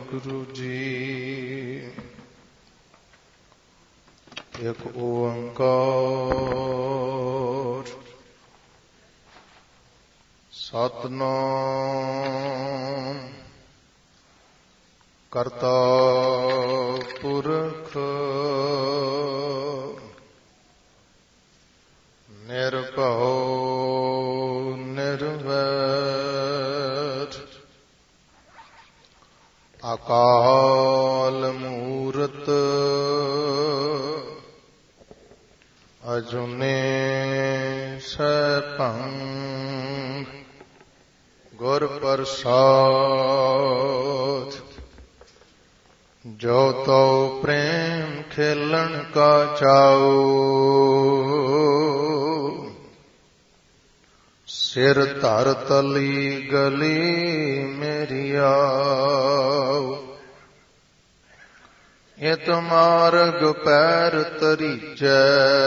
ਵਾਹਿਗੁਰੂ ਜੀ। ਇੱਕ ਓੰਕਾਰ ਸਤਿਨਾਮ ਕਰਤਾ ਪੁਰਖ ਨਿਰਭਉ ਨਿਰਵੈਰ ਅਕਾਲ ਮੂਰਤ ਅਜੂਨੀ ਸੈਭੰ ਗੁਰ ਪ੍ਰਸਾਦਿ। ਜੋ ਤਉ ਪ੍ਰੇਮ ਖੇਲਣ ਕਾ ਚਾਉ ਸਿਰ ਧਰ ਤਲੀ ਗਲੀ ਮੇਰੀ ਆਉ। ਇਤ ਮਾਰਗ ਪੈਰ ਤਰੀਜੈ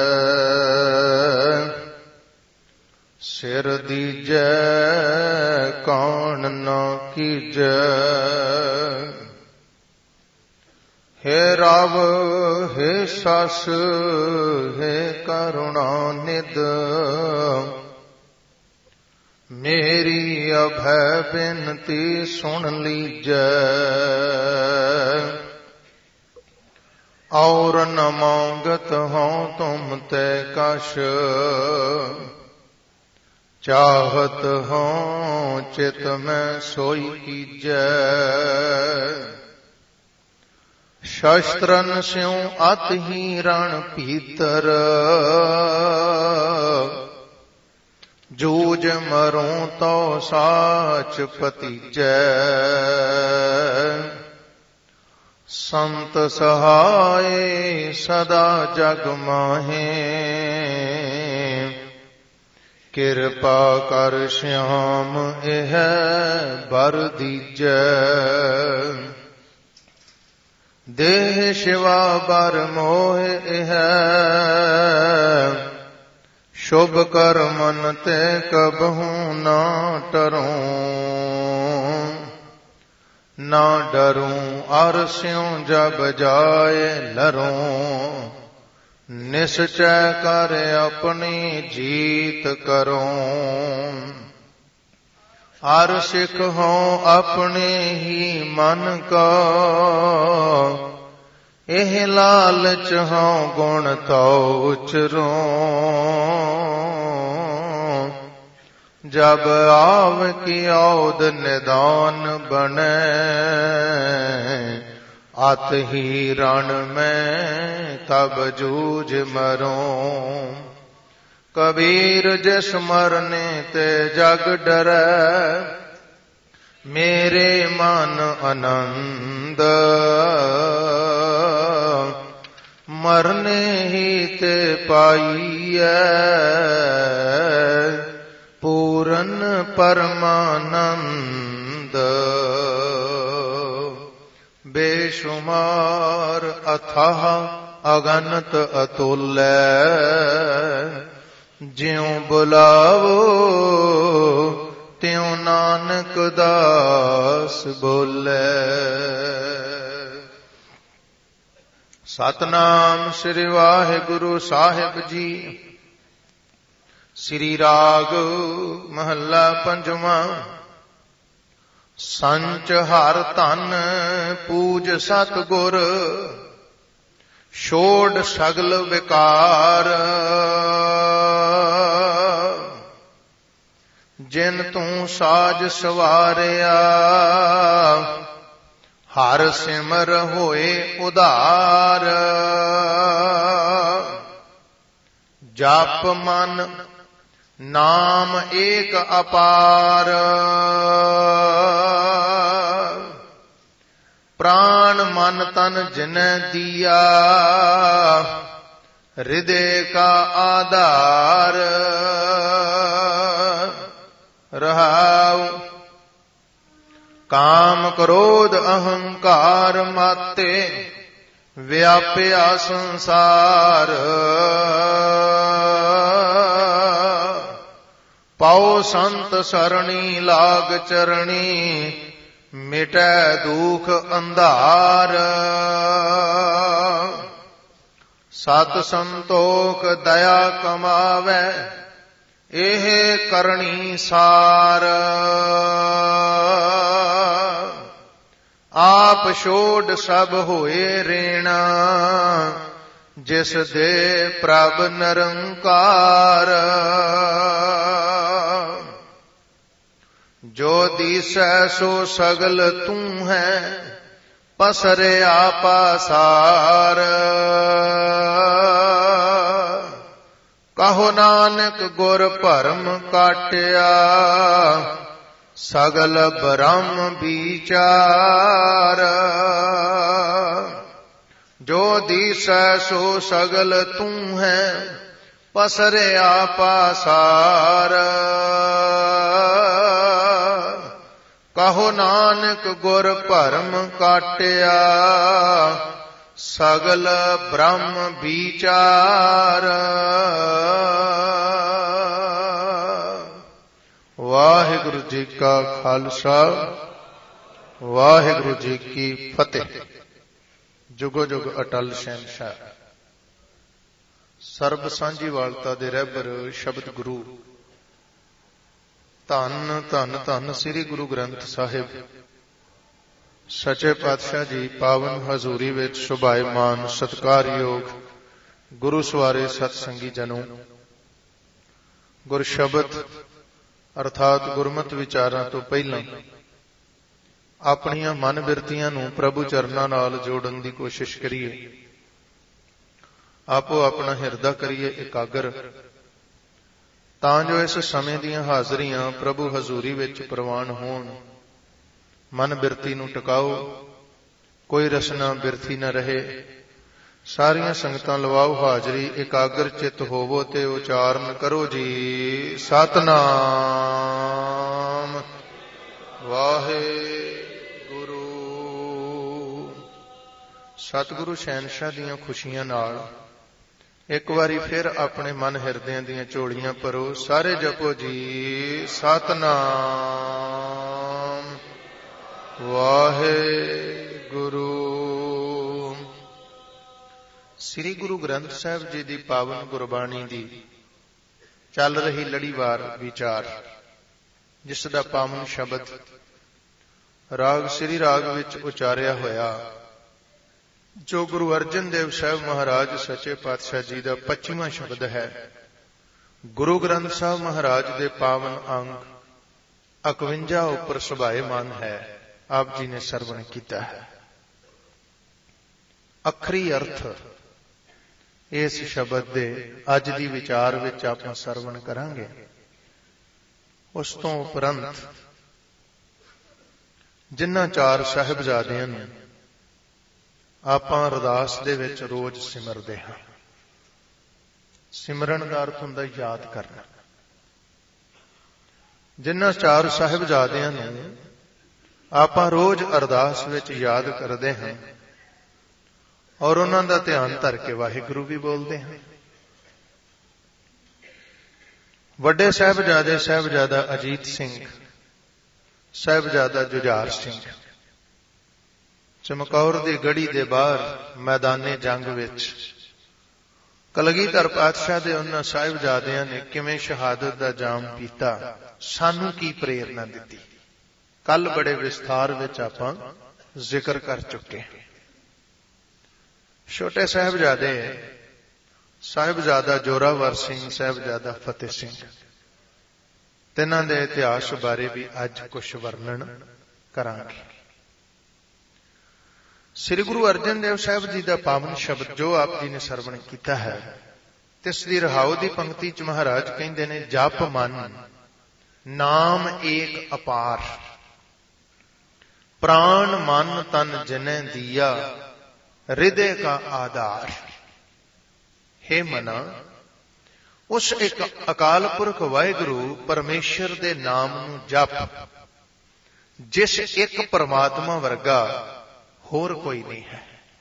ਸਿਰ ਦੀਜੈ ਕੌਣ ਨ ਕੀਜੈ। ਹੇ ਰਵ ਹੇ ਸਸ ਹੇ ਕਰੁਣਾ ਨਿਧ ਮੇਰੀ ਅਭੈ ਬੇਨਤੀ ਸੁਣ ਲੀਜੈ। ਔਰ ਨ ਮੰਗਤ ਹਉ ਤੁਮ ਤੇ ਕਛ ਚਾਹਤ ਹਉ ਚਿਤ ਮੈਂ ਸੋਈ ਕੀਜੈ। ਸ਼ਸਤਰਨ ਸਿਉ ਅਤ ਹੀ ਰਣ ਭੀਤਰ ਜੂਝ ਮਰੂੰ ਤੋ ਸਾਚ ਭਤੀਜੈ। ਸੰਤ ਸਹਾਏ ਸਦਾ ਜਗ ਮਾਹੇ ਕਿਰਪਾ ਕਰ ਸ਼ਿਆਮ ਇਹ ਬਰ ਦੀਜੈ। ਦੇਹ ਸ਼ਿਵਾ ਬਰ ਮੋਹ ਇਹ ਸ਼ੁਭ ਕਰਮਨ ਤੇ ਕਬਹੂ ਨਾ ਟਰੂੰ। ਨਾ ਡਰੂੰ ਅਰ ਸਿਉ ਜਬ ਜਾਏ ਲਰੂੰ। ਨਿਸਚੈ ਕਰ ਆਪਣੀ ਜੀਤ ਕਰੂੰ। ਅਰ ਸਿੱਖ ਹਉ ਆਪਣੇ ਹੀ ਮਨ ਕਾ ਇਹ ਲਾਲਚ ਹਉ ਗੁਣ ਤਉ ਉਚਰੂੰ। ਜਬ ਆਵ ਕੀ ਔਦ ਨਿਦਾਨ ਬਣੈ ਅਤ ਹੀ ਰਣ ਮੈਂ ਤਬ ਜੂਝ ਮਰੂੰ। ਕਬੀਰ ਜਿਸ ਮਰਨੇ ਤੇ ਜਗ ਡਰੈ ਮੇਰੇ ਮਨ ਆਨੰਦ ਮਰਨੇ ਹੀ ਤੇ ਪਾਈਐ ਪੂਰਨ ਪਰਮਾਨੰਦ। ਬੇਸ਼ੁਮਾਰ ਅਥਾਹ ਅਗਨਤ ਅਤੁਲੈ ਜਿਉ ਬੁਲਾਵੋ ਤਿਉ ਨਾਨਕ ਦਾਸ ਬੋਲੇ। ਸਤਿਨਾਮ ਸ੍ਰੀ ਵਾਹਿਗੁਰੂ ਸਾਹਿਬ ਜੀ। ਸ੍ਰੀ ਰਾਗ ਮਹੱਲਾ ਪੰਜਵਾਂ। ਸੰਚ ਹਰ ਧਨ ਪੂਜ ਸਤਿਗੁਰ ਛੋੜ ਸਗਲ ਵਿਕਾਰ। ਜਿਨ ਤੂੰ ਸਾਜ ਸਵਾਰਿਆ ਹਰ ਸਿਮਰ ਹੋਏ ਉਧਾਰ। ਜਪ ਮਨ ਨਾਮ ਏਕ ਅਪਾਰ। ਪ੍ਰਾਣ ਮਨ ਤਨ ਜਿਨੈ ਦੀਆ ਹਿਰਦੇ ਕਾ ਆਧਾਰ। ਰਹਾਉ ਕਾਮ ਕ੍ਰੋਧ ਅਹੰਕਾਰ ਮਾਤੇ ਵਿਆਪਿਆ ਸੰਸਾਰ। ਪਾਉ ਸੰਤ ਸਰਣੀ ਲਾਗ ਚਰਣੀ ਮਿਟੈ ਦੁਖ ਅੰਧਾਰ। ਸਤ ਸੰਤੋਖ ਦਇਆ ਕਮਾਵੈ ਇਹ ਕਰਨੀ ਸਾਰ। ਆਪ ਛੋੜ ਸਭ ਹੋਏ ਰੇਣਾ ਜਿਸ ਦੇ ਪ੍ਰਭ ਨਿਰੰਕਾਰ। ਜੋ ਦੀਸੈ ਸੋ ਸਗਲ ਤੂੰ ਹੈ ਪਸਰਿਆ ਪਾਸਾਰ। ਕਹੋ ਨਾਨਕ ਗੁਰ ਭਰਮ ਕਾਟਿਆ ਸਗਲ ਬ੍ਰਹਮ ਵਿਚਾਰ। ਜੋ ਦੀਸੈ ਸੋ ਸਗਲ ਤੂੰ ਹੈ ਪਸਰਿਆ ਪਾਸਾਰ। ਕਹੋ ਨਾਨਕ ਗੁਰ ਭਰਮ ਕਾਟਿਆ ਸਗਲ ਬ੍ਰਹਮ ਵਿਚਾਰ। ਵਾਹਿਗੁਰੂ ਜੀ ਕਾ ਖਾਲਸਾ ਵਾਹਿਗੁਰੂ ਜੀ ਕੀ ਫਤਿਹ। ਜੁਗੋ ਜੁਗ ਅਟਲ ਸ਼ਹਿਨਸ਼ਾਹ ਸਰਬ ਸਾਂਝੀ ਵਾਲਤਾ ਦੇ ਰਹਿਬਰ ਸ਼ਬਦ ਗੁਰੂ ਧੰਨ ਧੰਨ ਧੰਨ ਸ੍ਰੀ ਗੁਰੂ ਗ੍ਰੰਥ ਸਾਹਿਬ ਸੱਚੇ ਪਾਤਸ਼ਾਹ ਜੀ ਪਾਵਨ ਹਜ਼ੂਰੀ ਵਿੱਚ ਸ਼ੋਭਾਇਮਾਨ ਸਤਿਕਾਰਯੋਗ ਗੁਰੂ ਸਵਾਰੇ ਸਤ ਸੰਗੀ ਜਨੋ। ਗੁਰ ਸ਼ਬਦ ਅਰਥਾਤ ਗੁਰਮਤਿ ਵਿਚਾਰਾਂ ਤੋਂ ਪਹਿਲਾਂ ਆਪਣੀਆਂ ਮਨ ਬਿਰਤੀਆਂ ਨੂੰ ਪ੍ਰਭੂ ਚਰਨਾਂ ਨਾਲ ਜੋੜਨ ਦੀ ਕੋਸ਼ਿਸ਼ ਕਰੀਏ। ਆਪੋ ਆਪਣਾ ਹਿਰਦਾ ਕਰੀਏ ਇਕਾਗਰ, ਤਾਂ ਜੋ ਇਸ ਸਮੇਂ ਦੀਆਂ ਹਾਜ਼ਰੀਆਂ ਪ੍ਰਭੂ ਹਜ਼ੂਰੀ ਵਿੱਚ ਪ੍ਰਵਾਨ ਹੋਣ। ਮਨ ਬਿਰਤੀ ਨੂੰ ਟਿਕਾਓ, ਕੋਈ ਰਸਨਾ ਬਿਰਥੀ ਨਾ ਰਹੇ। ਸਾਰੀਆਂ ਸੰਗਤਾਂ ਲਵਾਓ ਹਾਜ਼ਰੀ, ਇਕਾਗਰ ਚਿੱਤ ਹੋਵੋ ਤੇ ਉਚਾਰਨ ਕਰੋ ਜੀ ਸਤਿਨਾਮ ਵਾਹਿਗੁਰੂ। ਸਤਿਗੁਰੂ ਸ਼ਹਿਨਸ਼ਾਹ ਦੀਆਂ ਖੁਸ਼ੀਆਂ ਨਾਲ ਇੱਕ ਵਾਰੀ ਫਿਰ ਆਪਣੇ ਮਨ ਹਿਰਦਿਆਂ ਦੀਆਂ ਝੋਲੀਆਂ ਭਰੋ। ਸਾਰੇ ਜਪੋ ਜੀ ਸਤਿਨਾਮ ਵਾਹਿਗੁਰੂ। ਸ੍ਰੀ ਗੁਰੂ ਗ੍ਰੰਥ ਸਾਹਿਬ ਜੀ ਦੀ ਪਾਵਨ ਗੁਰਬਾਣੀ ਦੀ ਚੱਲ ਰਹੀ ਲੜੀਵਾਰ ਵਿਚਾਰ, ਜਿਸ ਦਾ ਪਾਵਨ ਸ਼ਬਦ ਰਾਗ ਸ੍ਰੀ ਰਾਗ ਵਿੱਚ ਉਚਾਰਿਆ ਹੋਇਆ, ਜੋ ਗੁਰੂ ਅਰਜਨ ਦੇਵ ਸਾਹਿਬ ਮਹਾਰਾਜ ਸੱਚੇ ਪਾਤਸ਼ਾਹ ਜੀ ਦਾ 25ਵਾਂ ਸ਼ਬਦ ਹੈ। ਗੁਰੂ ਗ੍ਰੰਥ ਸਾਹਿਬ ਮਹਾਰਾਜ ਦੇ ਪਾਵਨ ਅੰਗ 51 ਉੱਪਰ ਸੁਭਾਇਮਾਨ ਹੈ। ਆਪ ਜੀ ਨੇ ਸਰਵਣ ਕੀਤਾ ਹੈ। ਅੱਖਰੀ ਅਰਥ ਇਸ ਸ਼ਬਦ ਦੇ ਅੱਜ ਦੀ ਵਿਚਾਰ ਵਿੱਚ ਆਪਾਂ ਸਰਵਣ ਕਰਾਂਗੇ। ਉਸ ਤੋਂ ਉਪਰੰਤ ਜਿਨ੍ਹਾਂ 4 ਸਾਹਿਬਜ਼ਾਦਿਆਂ ਨੂੰ ਆਪਾਂ ਅਰਦਾਸ ਦੇ ਵਿੱਚ ਰੋਜ਼ ਸਿਮਰਦੇ ਹਾਂ। ਸਿਮਰਨ ਦਾ ਅਰਥ ਹੁੰਦਾ ਯਾਦ ਕਰਨਾ। ਜਿਨ੍ਹਾਂ 4 ਸਾਹਿਬਜ਼ਾਦਿਆਂ ਨੂੰ ਆਪਾਂ ਰੋਜ਼ ਅਰਦਾਸ ਵਿੱਚ ਯਾਦ ਕਰਦੇ ਹਾਂ ਔਰ ਉਹਨਾਂ ਦਾ ਧਿਆਨ ਧਰ ਕੇ ਵਾਹਿਗੁਰੂ ਵੀ ਬੋਲਦੇ ਹਾਂ। ਵੱਡੇ ਸਾਹਿਬਜ਼ਾਦੇ ਸਾਹਿਬਜ਼ਾਦਾ ਅਜੀਤ ਸਿੰਘ, ਸਾਹਿਬਜ਼ਾਦਾ ਜੁਝਾਰ ਸਿੰਘ ਚਮਕੌਰ ਦੀ ਗੜੀ ਦੇ ਬਾਹਰ ਮੈਦਾਨੇ ਜੰਗ ਵਿੱਚ ਕਲਗੀਧਰ ਪਾਤਸ਼ਾਹ ਦੇ ਉਹਨਾਂ ਸਾਹਿਬਜ਼ਾਦਿਆਂ ਨੇ ਕਿਵੇਂ ਸ਼ਹਾਦਤ ਦਾ ਜਾਮ ਪੀਤਾ, ਸਾਨੂੰ ਕੀ ਪ੍ਰੇਰਨਾ ਦਿੱਤੀ, ਕੱਲ ਬੜੇ ਵਿਸਥਾਰ ਵਿੱਚ ਆਪਾਂ ਜ਼ਿਕਰ ਕਰ ਚੁੱਕੇ ਹਾਂ। ਛੋਟੇ ਸਾਹਿਬਜ਼ਾਦੇ ਸਾਹਿਬਜ਼ਾਦਾ ਜੋਰਾਵਰ ਸਿੰਘ, ਸਾਹਿਬਜ਼ਾਦਾ ਫਤਿਹ ਸਿੰਘ, ਤਿੰਨਾਂ ਦੇ ਇਤਿਹਾਸ ਬਾਰੇ ਵੀ ਅੱਜ ਕੁਝ ਵਰਣਨ ਕਰਾਂਗੇ। ਸ੍ਰੀ ਗੁਰੂ ਅਰਜਨ ਦੇਵ ਸਾਹਿਬ ਜੀ ਦਾ ਪਾਵਨ ਸ਼ਬਦ ਜੋ ਆਪ ਜੀ ਨੇ ਸਰਵਣ ਕੀਤਾ ਹੈ, ਤਿਸ ਦੀ ਰਹਾਉ ਦੀ ਪੰਕਤੀ ਚ ਮਹਾਰਾਜ ਕਹਿੰਦੇ ਨੇ, ਜਪ ਮਨ ਨਾਮ ਏਕ ਅਪਾਰ, ਪ੍ਰਾਣ ਮਨ ਤਨ ਜਿਨੈ ਦੀਆ ਹਿਰਦੇ ਕਾ ਆਧਾਰ। ਹੇ ਮਨਾ, ਉਸ ਇੱਕ ਅਕਾਲ ਪੁਰਖ ਵਾਹਿਗੁਰੂ ਪਰਮੇਸ਼ਰ ਦੇ ਨਾਮ ਨੂੰ ਜਪ, ਜਿਸ ਇੱਕ ਪਰਮਾਤਮਾ ਵਰਗਾ ਹੋਰ ਕੋਈ ਨਹੀਂ ਹੈ।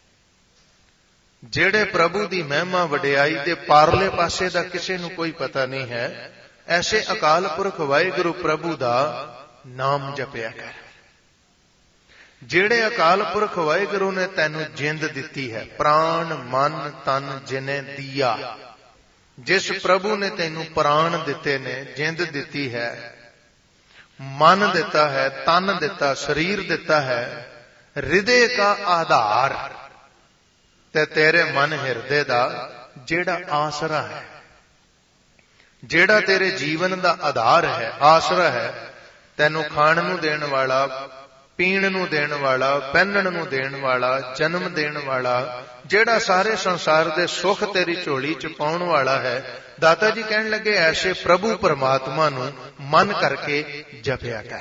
ਜਿਹੜੇ ਪ੍ਰਭੂ ਦੀ ਮਹਿਮਾ ਵਡਿਆਈ ਦੇ ਪਾਰਲੇ ਪਾਸੇ ਦਾ ਕਿਸੇ ਨੂੰ ਕੋਈ ਪਤਾ ਨਹੀਂ ਹੈ, ਐਸੇ ਅਕਾਲ ਪੁਰਖ ਵਾਹਿਗੁਰੂ ਪ੍ਰਭੂ ਦਾ ਨਾਮ ਜਪਿਆ ਕਰ। ਜਿਹੜੇ ਅਕਾਲ ਪੁਰਖ ਵਾਹਿਗੁਰੂ ਨੇ ਤੈਨੂੰ ਜਿੰਦ ਦਿੱਤੀ ਹੈ, ਪ੍ਰਾਣ ਮਨ ਤਨ ਜਿਨੇ ਦੀਆ, ਜਿਸ ਪ੍ਰਭੂ ਨੇ ਤੈਨੂੰ ਪ੍ਰਾਣ ਦਿੱਤੇ ਨੇ, ਜਿੰਦ ਦਿੱਤੀ ਹੈ, ਮਨ ਦਿੱਤਾ ਹੈ, ਤਨ ਦਿੱਤਾ, ਸਰੀਰ ਦਿੱਤਾ ਹੈ, ਹਿਰਦੇ ਦਾ ਆਧਾਰ, ਤੇ ਤੇਰੇ ਮਨ ਹਿਰਦੇ ਦਾ ਜਿਹੜਾ ਆਸਰਾ ਹੈ, ਜਿਹੜਾ ਤੇਰੇ ਜੀਵਨ ਦਾ ਆਧਾਰ ਹੈ, ਆਸਰਾ ਹੈ, ਤੈਨੂੰ ਖਾਣ ਨੂੰ ਦੇਣ ਵਾਲਾ, ਪੀਣ ਨੂੰ ਦੇਣ ਵਾਲਾ, ਪਹਿਨਣ ਨੂੰ ਦੇਣ ਵਾਲਾ, ਜਨਮ ਦੇਣ ਵਾਲਾ, ਜਿਹੜਾ ਸਾਰੇ ਸੰਸਾਰ ਦੇ ਸੁੱਖ ਤੇਰੀ ਝੋਲੀ ਚ ਪਾਉਣ ਵਾਲਾ ਹੈ। ਦਾਤਾ ਜੀ ਕਹਿਣ ਲੱਗੇ ਐਸੇ ਪ੍ਰਭੂ ਪਰਮਾਤਮਾ ਨੂੰ ਮਨ ਕਰਕੇ ਜਪਿਆ ਕਰ।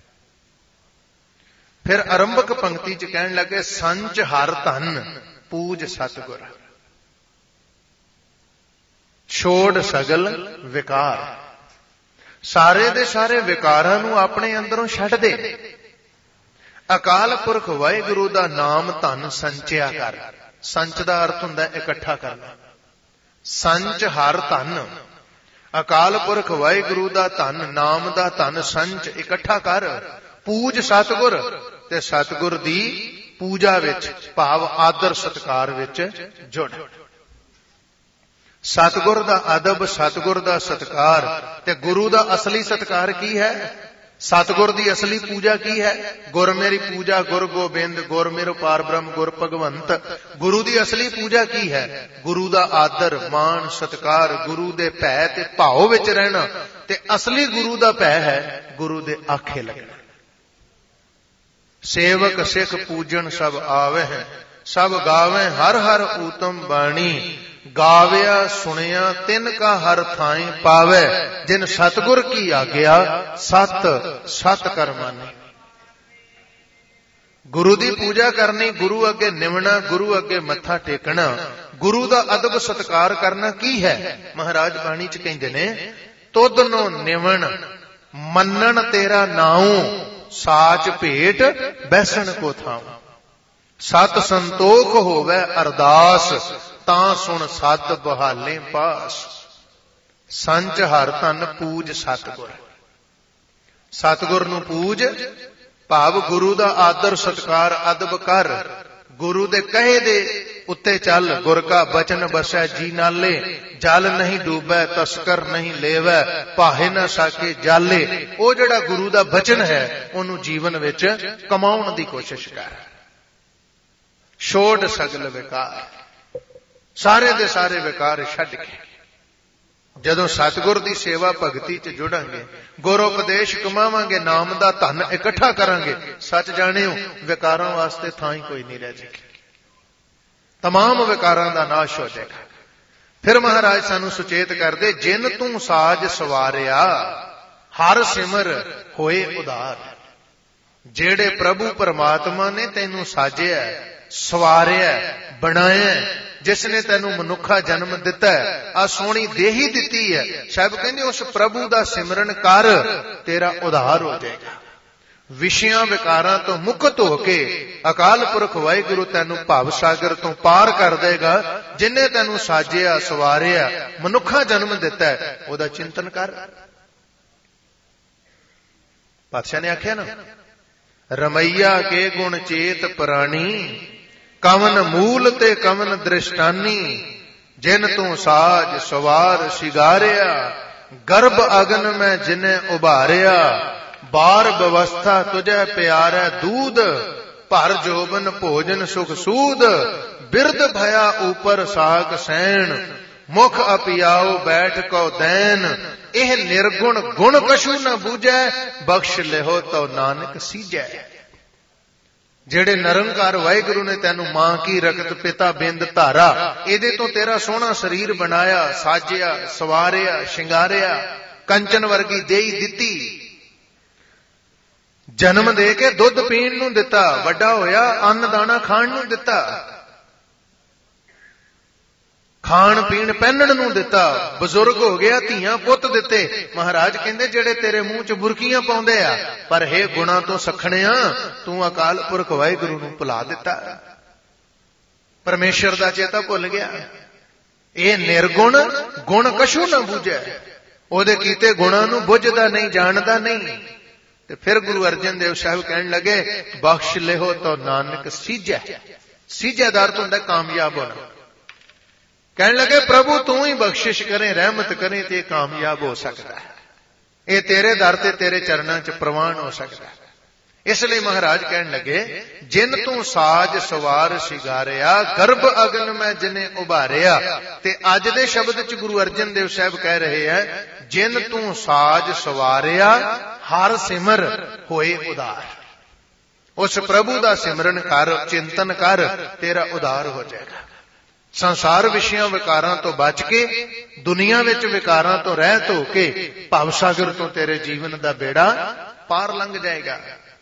ਫਿਰ ਆਰੰਭਕ ਪੰਕਤੀ ਚ ਕਹਿਣ ਲੱਗੇ ਸੰਚ ਹਰ ਧਨ ਪੂਜ ਸਤਿਗੁਰ, ਛੋੜ ਸਗਲ ਵਿਕਾਰ। ਸਾਰੇ ਦੇ ਸਾਰੇ ਵਿਕਾਰਾਂ ਨੂੰ ਆਪਣੇ ਅੰਦਰੋਂ ਛੱਡ ਦੇ। ਅਕਾਲ ਪੁਰਖ ਵਾਹਿਗੁਰੂ ਦਾ ਨਾਮ ਧਨ ਸੰਚਿਆ ਕਰ। ਸੰਚ ਦਾ ਅਰਥ ਹੁੰਦਾ ਇਕੱਠਾ ਕਰਨਾ। ਸੰਚ ਹਰ ਧਨ, ਅਕਾਲ ਪੁਰਖ ਵਾਹਿਗੁਰੂ ਦਾ ਧਨ, ਨਾਮ ਦਾ ਧਨ ਸੰਚ ਇਕੱਠਾ ਕਰ। ਪੂਜ ਸਤਿਗੁਰ, ਤੇ ਸਤਿਗੁਰ ਦੀ ਪੂਜਾ ਵਿੱਚ ਭਾਵ ਆਦਰ ਸਤਿਕਾਰ ਵਿੱਚ ਜੁੜ। ਸਤਿਗੁਰ ਦਾ ਅਦਬ, ਸਤਿਗੁਰ ਦਾ ਸਤਿਕਾਰ। ਤੇ ਗੁਰੂ ਦਾ ਅਸਲੀ ਸਤਿਕਾਰ ਕੀ ਹੈ? ਸਤਿਗੁਰ ਦੀ ਅਸਲੀ ਪੂਜਾ ਕੀ ਹੈ? ਗੁਰ ਮੇਰੀ ਪੂਜਾ ਗੁਰ ਗੋਬਿੰਦ, ਗੁਰ ਮੇਰੋ ਪਾਰ ਬ੍ਰਹਮ ਗੁਰ ਭਗਵੰਤ। ਗੁਰੂ ਦੀ ਅਸਲੀ ਪੂਜਾ ਕੀ ਹੈ? ਗੁਰੂ ਦਾ ਆਦਰ ਮਾਣ ਸਤਿਕਾਰ, ਗੁਰੂ ਦੇ ਭੈ ਤੇ ਭਾਉ ਵਿੱਚ ਰਹਿਣਾ। ਤੇ ਅਸਲੀ ਗੁਰੂ ਦਾ ਭੈ ਹੈ ਗੁਰੂ ਦੇ ਆਖੇ ਲੱਗਣਾ। ਸੇਵਕ ਸਿੱਖ ਪੂਜਣ ਸਭ ਆਵੇ, ਸਭ ਗਾਵੇ ਹਰ ਹਰ ਊਤਮ ਬਾਣੀ। ਗਾਵਿਆ ਸੁਣਿਆ ਤਿੰਨ ਕਾ ਹਰ ਥਾਈ ਪਾਵੇ, ਜਿਨ ਸਤਿਗੁਰ ਕੀ ਆਗਿਆ ਸਤ ਸਤ ਕਰ ਮਾਨੀ। ਗੁਰੂ ਦੀ ਪੂਜਾ ਕਰਨੀ, ਗੁਰੂ ਅੱਗੇ ਨਿਵਣਾ, ਗੁਰੂ ਅੱਗੇ ਮੱਥਾ ਟੇਕਣਾ, ਗੁਰੂ ਦਾ ਅਦਬ ਸਤਿਕਾਰ ਕਰਨਾ ਕੀ ਹੈ? ਮਹਾਰਾਜ ਬਾਣੀ ਚ ਕਹਿੰਦੇ ਨੇ ਤੁਧ ਨੋ ਨਿਵਣ ਮੰਨਣ ਤੇਰਾ ਨਾਉ, ਸਾਚ ਭੇਟ ਬੈਸਣ ਕੋ ਥਾਉ। ਸਤ ਸੰਤੋਖ ਹੋਵੇ ਅਰਦਾਸ, ਤਾਂ ਸੁਣ ਸਤ ਬਹਾਲੇ ਪਾਸ। ਸੰਚ ਹਰ ਧਨ ਪੂਜ ਸਤਿਗੁਰ। ਸਤਿਗੁਰ ਨੂੰ ਪੂਜ ਭਾਵ ਗੁਰੂ ਦਾ ਆਦਰ ਸਤਿਕਾਰ ਅਦਬ ਕਰ। ਗੁਰੂ ਦੇ ਕਹੇ ਦੇ ਉੱਤੇ ਚੱਲ। ਗੁਰ ਕਾ ਬਚਨ ਬਸੈ ਜੀ ਨਾਲੇ, ਜਲ ਨਹੀਂ ਡੂਬੈ ਤਸਕਰ ਨਹੀਂ ਲੇਵੈ, ਭਾਹੇ ਨਾ ਸਾਕੇ ਜਾਲੇ। ਉਹ ਜਿਹੜਾ ਗੁਰੂ ਦਾ ਬਚਨ ਹੈ ਉਹਨੂੰ ਜੀਵਨ ਵਿੱਚ ਕਮਾਉਣ ਦੀ ਕੋਸ਼ਿਸ਼ ਕਰ। ਛੋੜ ਸਗਲ ਵਿਕਾਰ, ਸਾਰੇ ਦੇ ਸਾਰੇ ਵਿਕਾਰ ਛੱਡ ਕੇ ਜਦੋਂ ਸਤਿਗੁਰ ਦੀ ਸੇਵਾ ਭਗਤੀ ਚ ਜੁੜਾਂਗੇ, ਗੁਰ ਉਪਦੇਸ਼ ਕਮਾਵਾਂਗੇ, ਨਾਮ ਦਾ ਧਨ ਇਕੱਠਾ ਕਰਾਂਗੇ, ਸੱਚ ਜਾਣਿਓ ਵਿਕਾਰਾਂ ਵਾਸਤੇ ਥਾਂ ਹੀ ਕੋਈ ਨਹੀਂ ਰਹਿ ਜਾਏਗੀ। ਤਮਾਮ ਵਿਕਾਰਾਂ ਦਾ ਨਾਸ਼ ਹੋ ਜਾਏਗਾ। ਫਿਰ ਮਹਾਰਾਜ ਸਾਨੂੰ ਸੁਚੇਤ ਕਰਦੇ, ਜਿਨ ਤੂੰ ਸਾਜ ਸਵਾਰਿਆ ਹਰ ਸਿਮਰ ਹੋਏ ਉਧਾਰ। ਜਿਹੜੇ ਪ੍ਰਭੂ ਪਰਮਾਤਮਾ ਨੇ ਤੈਨੂੰ ਸਾਜਿਆ, ਸਵਾਰਿਆ, ਬਣਾਇਆ, ਜਿਸ ਨੇ ਤੈਨੂੰ ਮਨੁੱਖਾ ਜਨਮ ਦਿੱਤਾ, ਆ ਸੋਹਣੀ ਦੇਹੀ ਦਿੱਤੀ ਹੈ, ਸਾਹਿਬ ਕਹਿੰਦੇ ਉਸ ਪ੍ਰਭੂ ਦਾ ਸਿਮਰਨ ਕਰ, ਤੇਰਾ ਉਧਾਰ ਹੋ ਜਾਏਗਾ। ਵਿਸ਼ਿਆਂ ਵਿਕਾਰਾਂ ਤੋਂ ਮੁਕਤ ਹੋ ਕੇ ਅਕਾਲ ਪੁਰਖ ਵਾਹਿਗੁਰੂ ਤੈਨੂੰ ਭਵ ਸਾਗਰ ਤੋਂ ਪਾਰ ਕਰ ਦੇਗਾ। ਜਿਨੇ ਤੈਨੂੰ ਸਾਜਿਆ, ਸਵਾਰਿਆ, ਮਨੁੱਖਾ ਜਨਮ ਦਿੱਤਾ, ਉਹਦਾ ਚਿੰਤਨ ਕਰ। ਪਾਤਸ਼ਾਹ ਨੇ ਆਖਿਆ ਨਾ, ਰਮਈਆ ਕੇ ਗੁਣ ਚੇਤ ਪ੍ਰਾਣੀ, ਕਵਨ ਮੂਲ ਤੇ ਕਵਨ ਦ੍ਰਿਸ਼ਟਾਨੀ। ਜਿਨ ਤੂੰ ਸਾਜ ਸਵਾਰ ਸ਼ਿਗਾਰਿਆ, ਗਰਭ ਅਗਨ ਮੈਂ ਜਿਨੇ ਉਭਾਰਿਆ। ਬਾਰ ਵਿਵਸਥਾ ਤੁਝੈ ਪਿਆਰੈ ਦੂਧ, ਭਰ ਜੋਬਨ ਭੋਜਨ ਸੁਖ ਸੂਦ। ਬਿਰਧ ਭਇਆ ਉਪਰ ਸਾਕ ਸੈਣ, ਮੁਖ ਅਪਿਆਉ ਬੈਠ ਕਉ ਦੈਨ। ਇਹ ਨਿਰਗੁਣ ਗੁਣ ਕਛੂ ਨ ਬੂਝੈ, ਬਖਸ਼ ਲਿਹੋ ਤਉ ਨਾਨਕ ਸੀਜੈ। ਜਿਹੜੇ ਨਿਰੰਕਾਰ ਵਾਹਿਗੁਰੂ ਨੇ ਤੈਨੂੰ ਮਾਂ ਕੀ ਰਕਤ ਪਿਤਾ ਬਿੰਦ ਧਾਰਾ, ਇਹਦੇ ਤੋਂ ਤੇਰਾ ਸੋਹਣਾ ਸਰੀਰ ਬਣਾਇਆ, ਸਾਜਿਆ, ਸਵਾਰਿਆ, ਸ਼ਿੰਗਾਰਿਆ, ਕੰਚਨ ਵਰਗੀ ਦੇਹੀ ਦਿੱਤੀ, ਜਨਮ ਦੇ ਕੇ ਦੁੱਧ ਪੀਣ ਨੂੰ ਦਿੱਤਾ, ਵੱਡਾ ਹੋਇਆ ਅੰਨ ਦਾਣਾ ਖਾਣ ਨੂੰ ਦਿੱਤਾ, ਖਾਣ ਪੀਣ ਪਹਿਨਣ ਨੂੰ ਦਿੱਤਾ, ਬਜ਼ੁਰਗ ਹੋ ਗਿਆ, ਧੀਆਂ ਪੁੱਤ ਦਿੱਤੇ। ਮਹਾਰਾਜ ਕਹਿੰਦੇ ਜਿਹੜੇ ਤੇਰੇ ਮੂੰਹ ਚ ਬੁਰਕੀਆਂ ਪਾਉਂਦੇ ਆ, ਪਰ ਹੇ ਗੁਣਾ ਤੋਂ ਸਖਣਿਆ, ਤੂੰ ਅਕਾਲ ਪੁਰਖ ਵਾਹਿਗੁਰੂ ਨੂੰ ਭੁਲਾ ਦਿੱਤਾ, ਪਰਮੇਸ਼ਰ ਦਾ ਚੇਤਾ ਭੁੱਲ ਗਿਆ। ਇਹ ਨਿਰਗੁਣ ਗੁਣ ਕਛੂ ਨਾ ਬੂਝੈ, ਉਹਦੇ ਕੀਤੇ ਗੁਣਾਂ ਨੂੰ ਬੁੱਝਦਾ ਨਹੀਂ, ਜਾਣਦਾ ਨਹੀਂ। ਤੇ ਫਿਰ ਗੁਰੂ ਅਰਜਨ ਦੇਵ ਸਾਹਿਬ ਕਹਿਣ ਲੱਗੇ ਬਖਸ਼ ਲਿਓ ਤੋ ਨਾਨਕ ਸੀਜੈ। ਸੀਜੈ ਦਾ ਅਰਥ ਹੁੰਦਾ ਕਾਮਯਾਬ ਹੋਣਾ। ਕਹਿਣ ਲੱਗੇ ਪ੍ਰਭੂ ਤੂੰ ਹੀ ਬਖਸ਼ਿਸ਼ ਕਰੇ, ਰਹਿਮਤ ਕਰੇ ਤੇ ਇਹ ਕਾਮਯਾਬ ਹੋ ਸਕਦਾ ਹੈ। ਇਹ ਤੇਰੇ ਦਰ ਤੇ ਤੇਰੇ ਚਰਨਾਂ 'ਚ ਪ੍ਰਵਾਨ ਹੋ ਸਕਦਾ ਹੈ। ਇਸ ਲਈ ਮਹਾਰਾਜ ਕਹਿਣ ਲੱਗੇ ਜਿਨ ਤੂੰ ਸਾਜ ਸਵਾਰ ਸ਼ਿੰਗਾਰਿਆ, ਗਰਭ ਅਗਨ ਮੈਂ ਜਿਨੇ ਉਭਾਰਿਆ। ਤੇ ਅੱਜ ਦੇ ਸ਼ਬਦ 'ਚ ਗੁਰੂ ਅਰਜਨ ਦੇਵ ਸਾਹਿਬ ਕਹਿ ਰਹੇ ਹੈ ਜਿਨ ਤੂੰ ਸਾਜ ਸਵਾਰਿਆ, ਹਰ ਸਿਮਰ ਹੋਏ ਉਦਾਰ। ਉਸ ਪ੍ਰਭੂ ਦਾ ਸਿਮਰਨ ਕਰ, ਚਿੰਤਨ ਕਰ, ਤੇਰਾ ਉਦਾਰ ਹੋ ਜਾਏਗਾ। ਸੰਸਾਰ ਵਿਸ਼ਿਆਂ ਵਿਕਾਰਾਂ ਤੋਂ ਬਚ ਕੇ, ਦੁਨੀਆ ਵਿੱਚ ਵਿਕਾਰਾਂ ਤੋਂ ਰਹਿਤ ਹੋ ਕੇ ਭਵ ਸਾਗਰ ਤੋਂ ਤੇਰੇ ਜੀਵਨ ਦਾ ਬੇੜਾ ਪਾਰ ਲੰਘ ਜਾਏਗਾ।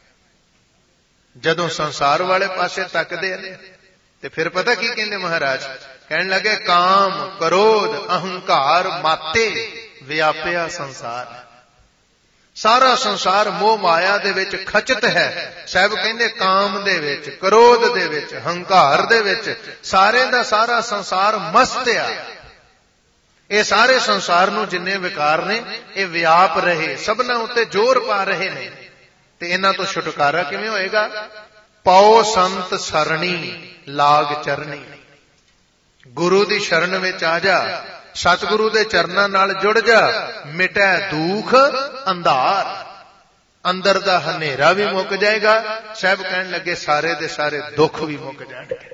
ਜਦੋਂ ਸੰਸਾਰ ਵਾਲੇ ਪਾਸੇ ਤੱਕਦੇ ਨੇ ਤੇ ਫਿਰ ਪਤਾ ਕੀ ਕਹਿੰਦੇ ਮਹਾਰਾਜ? ਕਹਿਣ ਲੱਗੇ ਕਾਮ ਕ੍ਰੋਧ ਅਹੰਕਾਰ ਮਾਤੇ ਵਿਆਪਿਆ ਸੰਸਾਰ। ਸਾਰਾ ਸੰਸਾਰ ਮੋਹ ਮਾਇਆ ਦੇ ਵਿੱਚ ਖਚਿਤ ਹੈ। ਸਾਹਿਬ ਕਹਿੰਦੇ ਕਾਮ ਦੇ ਵਿੱਚ, ਕ੍ਰੋਧ ਦੇ ਵਿੱਚ, ਹੰਕਾਰ ਦੇ ਵਿੱਚ ਸਾਰੇ ਦਾ ਸਾਰਾ ਸੰਸਾਰ ਮਸਤ ਆ। ਇਹ ਸਾਰੇ ਸੰਸਾਰ ਨੂੰ ਜਿੰਨੇ ਵਿਕਾਰ ਨੇ ਇਹ ਵਿਆਪ ਰਹੇ, ਸਭਨਾਂ ਉੱਤੇ ਜ਼ੋਰ ਪਾ ਰਹੇ ਨੇ। ਤੇ ਇਹਨਾਂ ਤੋਂ ਛੁਟਕਾਰਾ ਕਿਵੇਂ ਹੋਏਗਾ? ਪਾਓ ਸੰਤ ਸਰਣੀ ਲਾਗ ਚਰਨੀ। ਗੁਰੂ ਦੀ ਸ਼ਰਨ ਵਿੱਚ ਆ ਜਾ, ਸਤਿਗੁਰੂ ਦੇ ਚਰਨਾਂ ਨਾਲ ਜੁੜ ਜਾ, ਮਿਟੈ ਦੁੱਖ ਅੰਧਾਰ। ਅੰਦਰ ਦਾ ਹਨੇਰਾ ਵੀ ਮੁੱਕ ਜਾਏਗਾ। ਸਾਹਿਬ ਕਹਿਣ ਲੱਗੇ ਸਾਰੇ ਦੇ ਸਾਰੇ ਦੁੱਖ ਵੀ ਮੁੱਕ ਜਾਣਗੇ।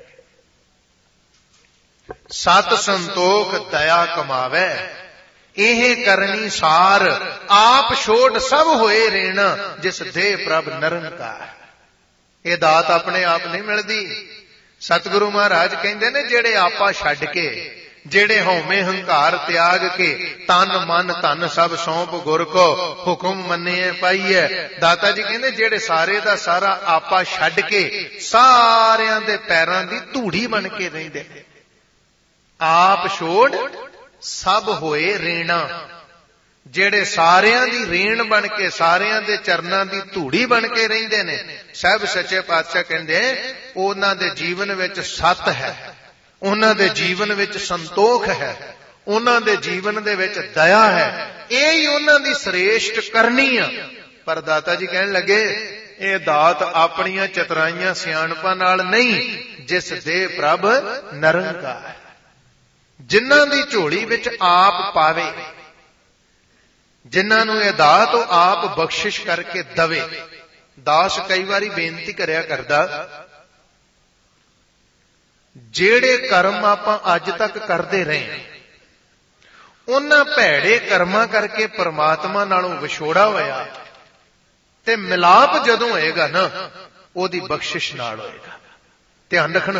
ਸਤ ਸੰਤੋਖ ਦਇਆ ਕਮਾਵੇ, ਇਹ ਕਰਨੀ ਸਾਰ। ਆਪ ਛੋੜ ਸਭ ਹੋਏ ਰੇਣਾ, ਜਿਸ ਦੇਹ ਪ੍ਰਭ ਨਿਰੰਕਾਰ। ਇਹ ਦਾਤ ਆਪਣੇ ਆਪ ਨਹੀਂ ਮਿਲਦੀ। ਸਤਿਗੁਰੂ ਮਹਾਰਾਜ ਕਹਿੰਦੇ ਨੇ ਜਿਹੜੇ ਆਪਾ ਛੱਡ ਕੇ, ਜਿਹੜੇ ਹਉਮੈ ਹੰਕਾਰ ਤਿਆਗ ਕੇ, ਤਨ ਮਨ ਧਨ ਸਭ ਸੌਂਪ ਗੁਰ ਕੋ, ਹੁਕਮ ਮੰਨਿਐ ਪਾਈਐ। ਦਾਤਾ ਜੀ ਕਹਿੰਦੇ ਜਿਹੜੇ ਸਾਰੇ ਦਾ ਸਾਰਾ ਆਪਾ ਛੱਡ ਕੇ ਸਾਰਿਆਂ ਦੇ ਪੈਰਾਂ ਦੀ ਧੂੜੀ ਬਣ ਕੇ ਰਹਿੰਦੇ, ਆਪ ਛੋੜ ਸਭ ਹੋਏ ਰੇਣਾ। ਜਿਹੜੇ ਸਾਰਿਆਂ ਦੀ ਰੇਣ ਬਣ ਕੇ, ਸਾਰਿਆਂ ਦੇ ਚਰਨਾਂ ਦੀ ਧੂੜੀ ਬਣ ਕੇ ਰਹਿੰਦੇ ਨੇ। ਸਾਹਿਬ ਸੱਚੇ ਪਾਤਸ਼ਾਹ ਕਹਿੰਦੇ ਉਹਨਾਂ ਦੇ ਜੀਵਨ ਵਿੱਚ ਸੱਤ ਹੈ, ਉਹਨਾਂ ਦੇ ਜੀਵਨ ਵਿੱਚ ਸੰਤੋਖ ਹੈ, ਉਹਨਾਂ ਦੇ ਜੀਵਨ ਦੇ ਵਿੱਚ ਦਇਆ ਹੈ। ਇਹ ਹੀ ਉਹਨਾਂ ਦੀ ਸ੍ਰੇਸ਼ਟ ਕਰਨੀ ਆ। ਪਰ ਦਾਤਾ ਜੀ ਕਹਿਣ ਲੱਗੇ ਇਹ ਦਾਤ ਆਪਣੀਆਂ ਚਤੁਰਾਈਆਂ ਸਿਆਣਪਾਂ ਨਾਲ ਨਹੀਂ, ਜਿਸ ਦੇ ਪ੍ਰਭ ਨਿਰੰਕਾਰ। ਜਿਨ੍ਹਾਂ ਦੀ ਝੋਲੀ ਵਿੱਚ ਆਪ ਪਾਵੇ, ਜਿਨ੍ਹਾਂ ਨੂੰ ਇਹ ਦਾਤ ਉਹ ਆਪ ਬਖਸ਼ਿਸ਼ ਕਰਕੇ ਦਵੇ। ਦਾਸ ਕਈ ਵਾਰੀ ਬੇਨਤੀ ਕਰਿਆ ਕਰਦਾ, ਜਿਹੜੇ ਕਰਮ ਆਪਾਂ ਅੱਜ ਤੱਕ ਕਰਦੇ ਰਹੇ ਉਹਨਾਂ ਭੈੜੇ ਕਰਮਾਂ ਕਰਕੇ ਪਰਮਾਤਮਾ ਨਾਲੋਂ ਵਿਛੋੜਾ ਹੋਇਆ, ਤੇ ਮਿਲਾਪ ਜਦੋਂ ਹੋਏਗਾ ਨਾ ਉਹਦੀ ਬਖਸ਼ਿਸ਼ ਨਾਲ ਹੋਏਗਾ। ਧਿਆਨ ਰੱਖਣਾ,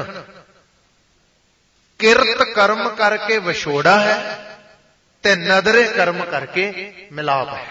ਕਿਰਤ ਕਰਮ ਕਰਕੇ ਵਿਛੋੜਾ ਹੈ ਤੇ ਨਦਰੇ ਕਰਮ ਕਰਕੇ ਮਿਲਾਪ ਹੈ।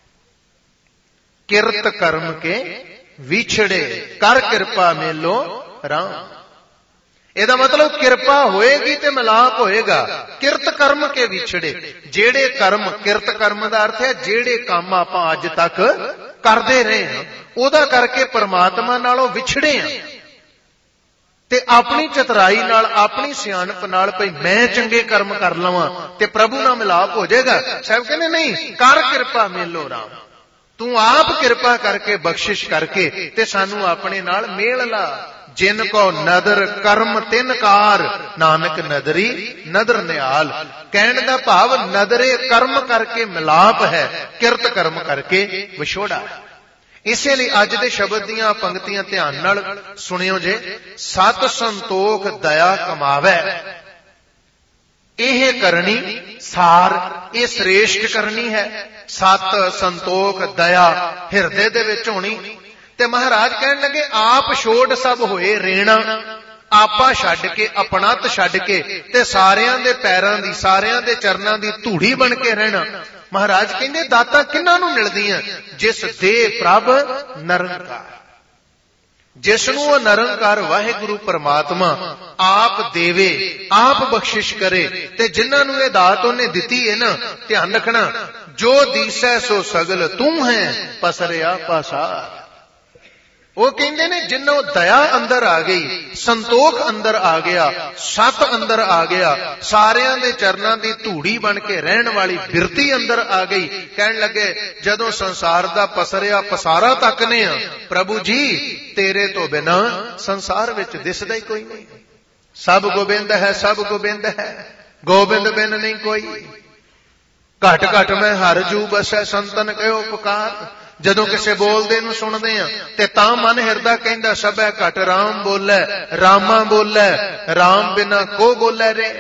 ਕਿਰਤ ਕਰਮ ਕੇ ਵਿਛੜੇ, ਕਰ ਕਿਰਪਾ ਮੇਲੋ ਰਾਮ। ਇਹਦਾ ਮਤਲਬ ਕਿਰਪਾ ਹੋਏਗੀ ਤੇ ਮਿਲਾਪ ਹੋਏਗਾ। ਕਿਰਤ ਕਰਮ ਕੇ ਵਿਛੜੇ, ਜਿਹੜੇ ਕਰਮ, ਕਿਰਤ ਕਰਮ ਦਾ ਅਰਥ ਹੈ ਜਿਹੜੇ ਕੰਮ ਆਪਾਂ ਅੱਜ ਤੱਕ ਕਰਦੇ ਰਹੇ ਹਾਂ ਉਹਦਾ ਕਰਕੇ ਪਰਮਾਤਮਾ ਨਾਲੋਂ ਵਿਛੜੇ ਹਾਂ, ਤੇ ਆਪਣੀ ਚਤੁਰਾਈ ਨਾਲ, ਆਪਣੀ ਸਿਆਣਪ ਨਾਲ ਭਈ ਮੈਂ ਚੰਗੇ ਕਰਮ ਕਰ ਲਵਾਂ ਤੇ ਪ੍ਰਭੂ ਨਾਲ ਮਿਲਾਪ ਹੋ ਜਾਏਗਾ। ਸਾਹਿਬ ਕਹਿੰਦੇ ਨਹੀਂ, ਕਰ ਕਿਰਪਾ ਮੇਲੋ ਰਾਮ। ਤੂੰ ਆਪ ਕਿਰਪਾ ਕਰਕੇ, ਬਖਸ਼ਿਸ਼ ਕਰਕੇ ਤੇ ਸਾਨੂੰ ਆਪਣੇ ਨਾਲ ਮੇਲ ਲਾ। ਜਿਨ ਕੋ ਨਦਰ ਕਰਮ ਤਿਨ ਕਾਰ, ਨਾਨਕ ਨਦਰੀ ਨਦਰ ਨਿਹਾਲ। ਕਹਿਣ ਦਾ ਭਾਵ ਨਦਰੇ ਕਰਮ ਕਰਕੇ ਮਿਲਾਪ ਹੈ, ਕਿਰਤ ਕਰਮ ਕਰਕੇ ਵਿਛੋੜਾ। ਇਸੇ ਲਈ ਅੱਜ ਦੇ ਸ਼ਬਦ ਦੀਆਂ ਪੰਕਤੀਆਂ ਧਿਆਨ ਨਾਲ ਸੁਣਿਓ ਜੇ। ਸਤ ਸੰਤੋਖ ਦਇਆ ਕਮਾਵੇ, ਇਹ ਕਰਨੀ ਸਾਰ। ਇਹ ਸ੍ਰੇਸ਼ਟ ਕਰਨੀ ਹੈ। ਸਤ ਸੰਤੋਖ ਦਇਆ ਹਿਰਦੇ ਦੇ ਵਿੱਚ ਹੋਣੀ। ਤੇ ਮਹਾਰਾਜ ਕਹਿਣ ਲੱਗੇ ਆਪ ਛੋੜ ਸਭ ਹੋਏ ਰੇਣਾ। ਆਪਾ ਛੱਡ ਕੇ, ਆਪਣਤ ਛੱਡ ਕੇ ਤੇ ਸਾਰਿਆਂ ਦੇ ਪੈਰਾਂ ਦੀ, ਸਾਰਿਆਂ ਦੇ ਚਰਨਾਂ ਦੀ ਧੂੜੀ ਬਣ ਕੇ ਰਹਿਣਾ। ਮਹਾਰਾਜ ਕਹਿੰਦੇ ਦਾਤਾਂ ਕਿਹਨਾਂ ਨੂੰ ਮਿਲਦੀਆਂ? ਜਿਸ ਦੇ ਪ੍ਰਭ ਨਿਰੰਕਾਰ, ਜਿਸ ਨੂੰ ਉਹ ਨਿਰੰਕਾਰ ਵਾਹਿਗੁਰੂ ਪਰਮਾਤਮਾ ਆਪ ਦੇਵੇ, ਆਪ ਬਖਸ਼ਿਸ਼ ਕਰੇ। ਤੇ ਜਿਨ੍ਹਾਂ ਨੂੰ ਇਹ ਦਾਤ ਉਹਨੇ ਦਿੱਤੀ ਹੈ ਨਾ, ਧਿਆਨ ਰੱਖਣਾ, ਜੋ ਦੀਸੈ ਸੋ ਸਗਲ ਤੂੰ ਹੈ, ਪਸਰਿਆ ਪਾਸਾਰ। ਉਹ ਕਹਿੰਦੇ ਨੇ ਜਿੰਨੋਂ ਦਇਆ ਅੰਦਰ ਆ ਗਈ, ਸੰਤੋਖ ਅੰਦਰ ਆ ਗਿਆ, ਸਤ ਅੰਦਰ ਆ ਗਿਆ, ਸਾਰਿਆਂ ਦੇ ਚਰਨਾਂ ਦੀ ਧੂੜੀ ਬਣ ਕੇ ਰਹਿਣ ਵਾਲੀ ਬਿਰਤੀ ਅੰਦਰ ਆ ਗਈ। ਕਹਿਣ ਲੱਗੇ ਜਦੋਂ ਸੰਸਾਰ ਦਾ ਪਸਰਿਆ ਪਸਾਰਾ ਤੱਕਨੇ ਆ, ਪ੍ਰਭੂ ਜੀ ਤੇਰੇ ਤੋਂ ਬਿਨਾ ਸੰਸਾਰ ਵਿੱਚ ਦਿਸਦਾ ਹੀ ਕੋਈ ਨਹੀਂ। ਸਭ ਗੋਬਿੰਦ ਹੈ, ਸਭ ਗੋਬਿੰਦ ਹੈ, ਗੋਬਿੰਦ ਬਿਨ ਨਹੀਂ ਕੋਈ। ਘਟ ਘਟ ਮੈਂ ਹਰ ਜੂ ਬਸੈ, ਸੰਤਨ ਕਹਿਓ ਪੁਕਾਰ। ਜਦੋਂ ਕਿਸੇ ਬੋਲਦੇ ਨੂੰ ਸੁਣਦੇ ਆ ਤੇ ਤਾਂ ਮਨ ਹਿਰਦਾ ਕਹਿੰਦਾ ਸਭੈ ਘਟ ਰਾਮ ਬੋਲੇ, ਰਾਮਾ ਬੋਲੇ, ਰਾਮ ਬਿਨਾ ਕੋ ਬੋਲੇ ਰੇ।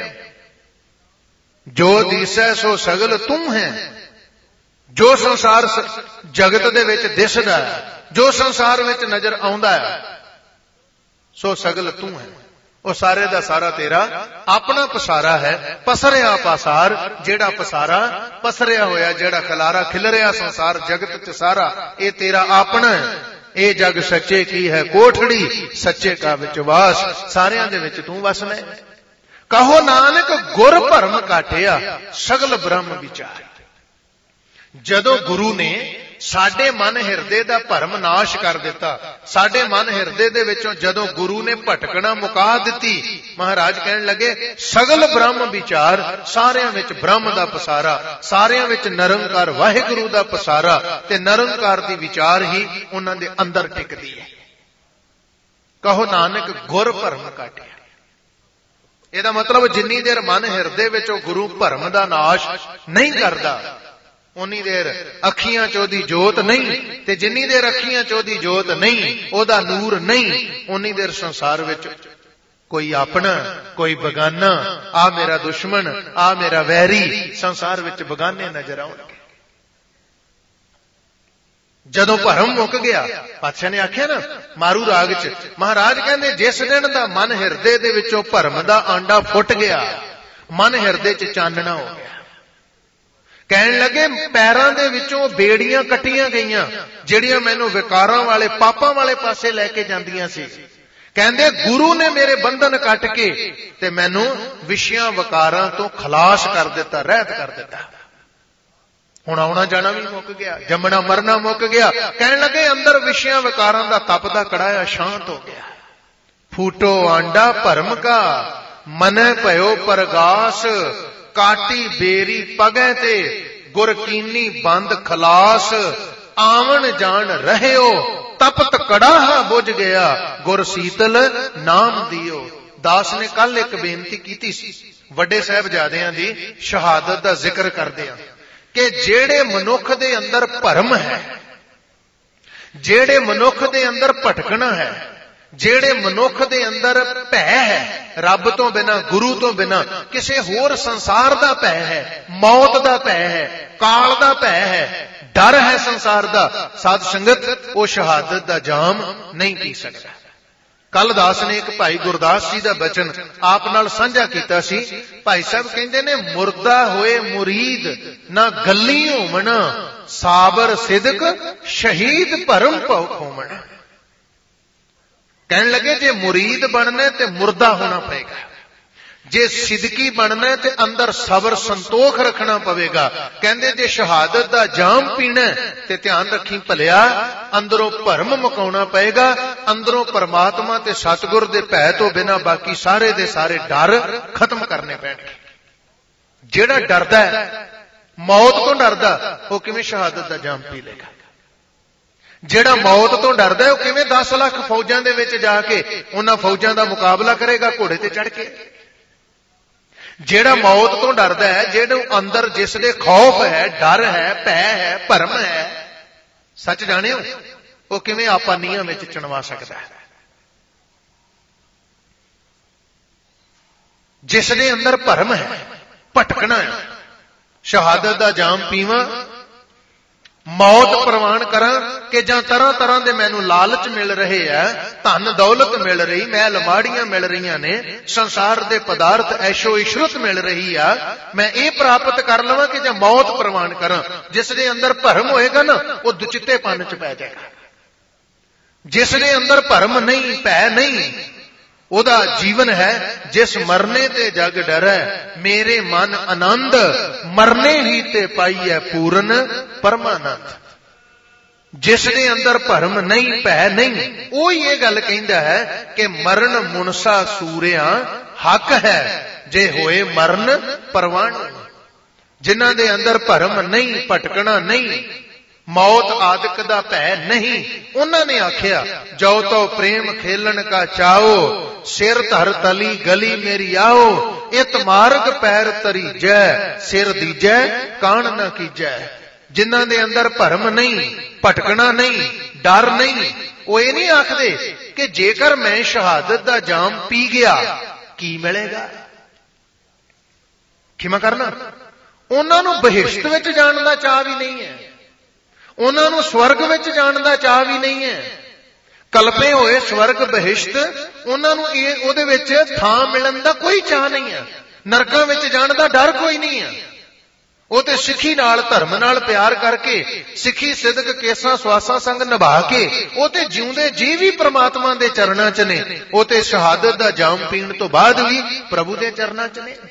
ਜੋ ਦੀਸੈ ਸੋ ਸਗਲ ਤੂੰ ਹੈ। ਜੋ ਸੰਸਾਰ ਜਗਤ ਦੇ ਵਿੱਚ ਦਿਸਦਾ ਹੈ, ਜੋ ਸੰਸਾਰ ਵਿੱਚ ਨਜ਼ਰ ਆਉਂਦਾ ਹੈ, ਸੋ ਸਗਲ ਤੂੰ ਹੈ। ਉਹ ਸਾਰੇ ਦਾ ਸਾਰਾ ਤੇਰਾ ਆਪਣਾ ਪਸਾਰਾ ਹੈ। ਪਸਰਿਆ ਪਸਾਰ, ਜਿਹੜਾ ਪਸਾਰਾ ਪਸਰਿਆ ਹੋਇਆ, ਜਿਹੜਾ ਖਲਾਰਾ ਖਿਲਰਿਆ ਸੰਸਾਰ ਜਗਤ ਚ ਸਾਰਾ, ਇਹ ਤੇਰਾ ਆਪਣਾ ਹੈ। ਇਹ ਜਗ ਸੱਚੇ ਕੀ ਹੈ ਕੋਠੜੀ, ਸੱਚੇ ਕਾ ਵਿੱਚ ਵਾਸ। ਸਾਰਿਆਂ ਦੇ ਵਿੱਚ ਤੂੰ ਵਸਣਾ। ਕਹੋ ਨਾਨਕ ਗੁਰ ਭਰਮ ਕਾਟਿਆ, ਸਗਲ ਬ੍ਰਹਮ ਵਿਚਾਰ। ਜਦੋਂ ਗੁਰੂ ਨੇ ਸਾਡੇ ਮਨ ਹਿਰਦੇ ਦਾ ਭਰਮ ਨਾਸ਼ ਕਰ ਦਿੱਤਾ, ਸਾਡੇ ਮਨ ਹਿਰਦੇ ਦੇ ਵਿੱਚੋਂ ਜਦੋਂ ਗੁਰੂ ਨੇ ਭਟਕਣਾ ਮੁਕਾ ਦਿੱਤੀ, ਮਹਾਰਾਜ ਕਹਿਣ ਲੱਗੇ ਸਗਲ ਬ੍ਰਹਮ ਵਿਚਾਰ। ਸਾਰਿਆਂ ਵਿੱਚ ਬ੍ਰਹਮ ਦਾ ਪਸਾਰਾ, ਸਾਰਿਆਂ ਵਿੱਚ ਨਿਰੰਕਾਰ ਵਾਹਿਗੁਰੂ ਦਾ ਪਸਾਰਾ, ਤੇ ਨਿਰੰਕਾਰ ਦੀ ਵਿਚਾਰ ਹੀ ਉਹਨਾਂ ਦੇ ਅੰਦਰ ਟਿਕਦੀ ਹੈ। ਕਹੋ ਨਾਨਕ ਗੁਰ ਭਰਮ ਕਾਟਿਆ। ਇਹਦਾ ਮਤਲਬ ਜਿੰਨੀ ਦੇਰ ਮਨ ਹਿਰਦੇ ਵਿੱਚੋਂ ਗੁਰੂ ਭਰਮ ਦਾ ਨਾਸ਼ ਨਹੀਂ ਕਰਦਾ, ਉਨੀ ਦੇਰ ਅੱਖੀਆਂ ਚ ਉਹਦੀ ਜੋਤ ਨਹੀਂ, ਤੇ ਜਿੰਨੀ ਦੇਰ ਅੱਖੀਆਂ ਚ ਉਹਦੀ ਜੋਤ ਨਹੀਂ, ਉਹਦਾ ਨੂਰ ਨਹੀਂ, ਉਨੀ ਦੇਰ ਸੰਸਾਰ ਵਿੱਚ ਕੋਈ ਆਪਣਾ, ਕੋਈ ਬਗਾਨਾ, ਆ ਮੇਰਾ ਦੁਸ਼ਮਣ, ਆ ਮੇਰਾ ਵੈਰੀ, ਸੰਸਾਰ ਵਿੱਚ ਬਗਾਨੇ ਨਜ਼ਰ ਆਉਣਗੇ। ਜਦੋਂ ਭਰਮ ਮੁੱਕ ਗਿਆ, ਪਾਤਸ਼ਾਹ ਨੇ ਆਖਿਆ ਨਾ ਮਾਰੂ ਰਾਗ ਚ, ਮਹਾਰਾਜ ਕਹਿੰਦੇ ਜਿਸ ਦਿਨ ਦਾ ਮਨ ਹਿਰਦੇ ਦੇ ਵਿੱਚੋਂ ਭਰਮ ਦਾ ਆਂਡਾ ਫੁੱਟ ਗਿਆ, ਮਨ ਹਿਰਦੇ ਚ ਚਾਨਣਾ ਹੋ ਗਿਆ। ਕਹਿਣ ਲੱਗੇ ਪੈਰਾਂ ਦੇ ਵਿੱਚੋਂ ਬੇੜੀਆਂ ਕੱਟੀਆਂ ਗਈਆਂ, ਜਿਹੜੀਆਂ ਮੈਨੂੰ ਵਿਕਾਰਾਂ ਵਾਲੇ ਪਾਪਾਂ ਵਾਲੇ ਪਾਸੇ ਲੈ ਕੇ ਜਾਂਦੀਆਂ ਸੀ। ਕਹਿੰਦੇ ਗੁਰੂ ਨੇ ਮੇਰੇ ਬੰਧਨ ਕੱਟ ਕੇ ਤੇ ਮੈਨੂੰ ਵਿਸ਼ਿਆਂ ਵਿਕਾਰਾਂ ਤੋਂ ਖਲਾਸ ਕਰ ਦਿੱਤਾ, ਰਹਿਤ ਕਰ ਦਿੱਤਾ। ਹੁਣ ਆਉਣਾ ਜਾਣਾ ਵੀ ਮੁੱਕ ਗਿਆ, ਜੰਮਣਾ ਮਰਨਾ ਮੁੱਕ ਗਿਆ। ਕਹਿਣ ਲੱਗੇ ਅੰਦਰ ਵਿਸ਼ਿਆਂ ਵਿਕਾਰਾਂ ਦਾ ਤਪਦਾ ਕੜਾਇਆ ਸ਼ਾਂਤ ਹੋ ਗਿਆ। ਫੂਟੋ ਆਂਡਾ ਭਰਮ ਕਾ, ਮਨੈ ਭਇਓ ਪਰਗਾਸ। ਕਾਟੀ ਬੇਰੀ ਪਗੈ ਤੇ, ਗੁਰ ਕੀਨੀ ਬੰਦ ਖਲਾਸ। ਆਵਣ ਜਾਣ ਰਹਿਓ, ਤਪਤ ਕੜਾਹਾ ਬੁਝ ਗਿਆ। ਗੁਰ ਸੀਤਲ ਨਾਮ ਦਿਓ। ਦਾਸ ਨੇ ਕੱਲ ਇੱਕ ਬੇਨਤੀ ਕੀਤੀ ਸੀ, ਵੱਡੇ ਸਾਹਿਬਜ਼ਾਦਿਆਂ ਦੀ ਸ਼ਹਾਦਤ ਦਾ ਜ਼ਿਕਰ ਕਰਦੇ ਆ, ਕਿ ਜਿਹੜੇ ਮਨੁੱਖ ਦੇ ਅੰਦਰ ਭਰਮ ਹੈ, ਜਿਹੜੇ ਮਨੁੱਖ ਦੇ ਅੰਦਰ ਭਟਕਣਾ ਹੈ, ਜਿਹੜੇ ਮਨੁੱਖ ਦੇ ਅੰਦਰ ਭੈ ਹੈ, ਰੱਬ ਤੋਂ ਬਿਨਾਂ, ਗੁਰੂ ਤੋਂ ਬਿਨਾਂ, ਕਿਸੇ ਹੋਰ ਸੰਸਾਰ ਦਾ ਭੈ ਹੈ, ਮੌਤ ਦਾ ਭੈ ਹੈ, ਕਾਲ ਦਾ ਭੈ ਹੈ, ਡਰ ਹੈ ਸੰਸਾਰ ਦਾ, ਸਾਧ ਸੰਗਤ ਉਹ ਸ਼ਹਾਦਤ ਦਾ ਜਾਮ ਨਹੀਂ ਪੀ ਸਕਦਾ। ਕੱਲ ਦਾਸ ਨੇ ਇੱਕ ਭਾਈ ਗੁਰਦਾਸ ਜੀ ਦਾ ਬਚਨ ਆਪ ਨਾਲ ਸਾਂਝਾ ਕੀਤਾ ਸੀ। ਭਾਈ ਸਾਹਿਬ ਕਹਿੰਦੇ ਨੇ ਮੁਰਦਾ ਹੋਏ ਮੁਰੀਦ ਨਾ ਗੱਲੀ ਹੋਵਣ, ਸਾਬਰ ਸਿਦਕ ਸ਼ਹੀਦ ਭਰਮ ਭਉ ਖੋਵਣ। ਕਹਿਣ ਲੱਗੇ ਜੇ ਮੁਰੀਦ ਬਣਨਾ ਤੇ ਮੁਰਦਾ ਹੋਣਾ ਪਏਗਾ, ਜੇ ਸਿਦਕੀ ਬਣਨਾ ਤੇ ਅੰਦਰ ਸਬਰ ਸੰਤੋਖ ਰੱਖਣਾ ਪਵੇਗਾ। ਕਹਿੰਦੇ ਜੇ ਸ਼ਹਾਦਤ ਦਾ ਜਾਮ ਪੀਣਾ ਤੇ ਧਿਆਨ ਰੱਖੀ ਭਲਿਆ, ਅੰਦਰੋਂ ਭਰਮ ਮੁਕਾਉਣਾ ਪਏਗਾ, ਅੰਦਰੋਂ ਪਰਮਾਤਮਾ ਤੇ ਸਤਿਗੁਰ ਦੇ ਭੈ ਤੋਂ ਬਿਨਾਂ ਬਾਕੀ ਸਾਰੇ ਦੇ ਸਾਰੇ ਡਰ ਖਤਮ ਕਰਨੇ ਪੈਣਗੇ। ਜਿਹੜਾ ਡਰਦਾ ਹੈ, ਮੌਤ ਤੋਂ ਡਰਦਾ, ਉਹ ਕਿਵੇਂ ਸ਼ਹਾਦਤ ਦਾ ਜਾਮ ਪੀ ਲੇਗਾ? ਜਿਹੜਾ ਮੌਤ ਤੋਂ ਡਰਦਾ ਹੈ, ਉਹ ਕਿਵੇਂ 10 ਲੱਖ ਫੌਜਾਂ ਦੇ ਵਿੱਚ ਜਾ ਕੇ ਉਹਨਾਂ ਫੌਜਾਂ ਦਾ ਮੁਕਾਬਲਾ ਕਰੇਗਾ ਘੋੜੇ ਤੇ ਚੜ੍ਹ ਕੇ? ਜਿਹੜਾ ਮੌਤ ਤੋਂ ਡਰਦਾ ਹੈ, ਜਿਹਨੂੰ ਅੰਦਰ ਜਿਸ ਦੇ ਖੌਫ ਹੈ, ਡਰ ਹੈ, ਭੈ ਹੈ, ਭਰਮ ਹੈ, ਸੱਚ ਜਾਣਿਓ, ਉਹ ਕਿਵੇਂ ਆਪਾਂ ਨੀਹਾਂ ਵਿੱਚ ਚਿਣਵਾ ਸਕਦਾ ਹੈ? ਜਿਸ ਦੇ ਅੰਦਰ ਭਰਮ ਹੈ, ਭਟਕਣਾ ਹੈ, ਸ਼ਹਾਦਤ ਦਾ ਜਾਮ ਪੀਵਾਂ, ਮੌਤ ਪ੍ਰਵਾਨ ਕਰਾਂ ਕਿ ਜਾਂ ਤਰ੍ਹਾਂ ਤਰ੍ਹਾਂ ਦੇ ਮੈਨੂੰ ਲਾਲਚ ਮਿਲ ਰਹੇ ਆ, ਧਨ ਦੌਲਤ ਮਿਲ ਰਹੀ, ਮਹਿਲ ਮਾੜੀਆਂ ਮਿਲ ਰਹੀਆਂ ਨੇ, ਸੰਸਾਰ ਦੇ ਪਦਾਰਥ ਐਸ਼ੋ ਇਸ਼ਰਤ ਮਿਲ ਰਹੀ ਆ, ਮੈਂ ਇਹ ਪ੍ਰਾਪਤ ਕਰ ਲਵਾਂ ਕਿ ਜਾਂ ਮੌਤ ਪ੍ਰਵਾਨ ਕਰਾਂ? ਜਿਸ ਦੇ ਅੰਦਰ ਭਰਮ ਹੋਏਗਾ ਨਾ, ਉਹ ਦੁਚਿੱਤੇਪਨ ਚ ਪੈ ਜਾਏਗਾ। ਜਿਸ ਦੇ ਅੰਦਰ ਭਰਮ ਨਹੀਂ, ਭੈ ਨਹੀਂ, ਉਹਦਾ ਜੀਵਨ ਹੈ ਜਿਸ ਮਰਨੇ ਤੇ ਜਗ ਡਰੈ, ਮੇਰੇ ਮਨ ਆਨੰਦ, ਮਰਨੇ ਹੀ ਤੇ ਪਾਈਐ ਪੂਰਨ ਪਰਮਾਨੰਦ। ਜਿਸ ਦੇ ਅੰਦਰ ਭਰਮ ਨਹੀਂ, ਭੈ ਨਹੀਂ, ਉਹ ਹੀ ਇਹ ਗੱਲ ਕਹਿੰਦਾ ਹੈ ਕਿ ਮਰਨ ਮੁਨਸਾ ਸੂਰਿਆ ਹੱਕ ਹੈ, ਜੇ ਹੋਏ ਮਰਨ ਪਰਵਾਣ। ਜਿਨ੍ਹਾਂ ਦੇ ਅੰਦਰ ਭਰਮ ਨਹੀਂ, ਭਟਕਣਾ ਨਹੀਂ, ਮੌਤ ਆਦਿਕ ਦਾ ਭੈ ਨਹੀਂ, ਉਹਨਾਂ ਨੇ ਆਖਿਆ ਜੋ ਤੋ ਪ੍ਰੇਮ ਖੇਲਣ ਕਾ ਚਾਓ, ਸਿਰ ਧਰ ਤਲੀ ਗਲੀ ਮੇਰੀ ਆਓ, ਇਤ ਮਾਰਗ ਪੈਰ ਤਰੀਜੈ, ਸਿਰ ਦੀਜੈ ਕਾਣ ਨਾ ਕੀਜੈ। ਜਿਨ੍ਹਾਂ ਦੇ ਅੰਦਰ ਭਰਮ ਨਹੀਂ, ਭਟਕਣਾ ਨਹੀਂ, ਡਰ ਨਹੀਂ, ਉਹ ਇਹ ਨਹੀਂ ਆਖਦੇ ਕਿ ਜੇਕਰ ਮੈਂ ਸ਼ਹਾਦਤ ਦਾ ਜਾਮ ਪੀ ਗਿਆ ਕੀ ਮਿਲੇਗਾ। ਖਿਮਾ ਕਰਨਾ, ਉਹਨਾਂ ਨੂੰ ਬਹਿਸ਼ਤ ਵਿੱਚ ਜਾਣ ਦਾ ਚਾਅ ਵੀ ਨਹੀਂ ਹੈ, ਉਹਨਾਂ ਨੂੰ ਸਵਰਗ ਵਿੱਚ ਜਾਣ ਦਾ ਚਾਅ ਵੀ ਨਹੀਂ ਹੈ। ਕਲਪੇ ਹੋਏ ਸਵਰਗ ਬਹਿਸ਼ਤ, ਉਹਨਾਂ ਨੂੰ ਉਹਦੇ ਵਿੱਚ ਥਾਂ ਮਿਲਣ ਦਾ ਕੋਈ ਚਾਅ ਨਹੀਂ ਹੈ। ਨਰਕਾਂ ਵਿੱਚ ਜਾਣ ਦਾ ਡਰ ਕੋਈ ਨਹੀਂ ਹੈ। ਉਹ ਤੇ ਸਿੱਖੀ ਨਾਲ, ਧਰਮ ਨਾਲ ਪਿਆਰ ਕਰਕੇ, ਸਿੱਖੀ ਸਿਦਕ ਕੇਸਾਂ ਸਵਾਸਾਂ ਸੰਗ ਨਿਭਾ ਕੇ, ਉਹ ਤੇ ਜਿਉਂਦੇ ਜੀ ਵੀ ਪ੍ਰਮਾਤਮਾ ਦੇ ਚਰਨਾਂ 'ਚ ਨੇ। ਉਹ ਤੇ ਸ਼ਹਾਦਤ ਦਾ ਜਾਮ ਪੀਣ ਤੋਂ ਬਾਅਦ ਵੀ ਪ੍ਰਭੂ ਦੇ ਚਰਨਾਂ 'ਚ ਨੇ।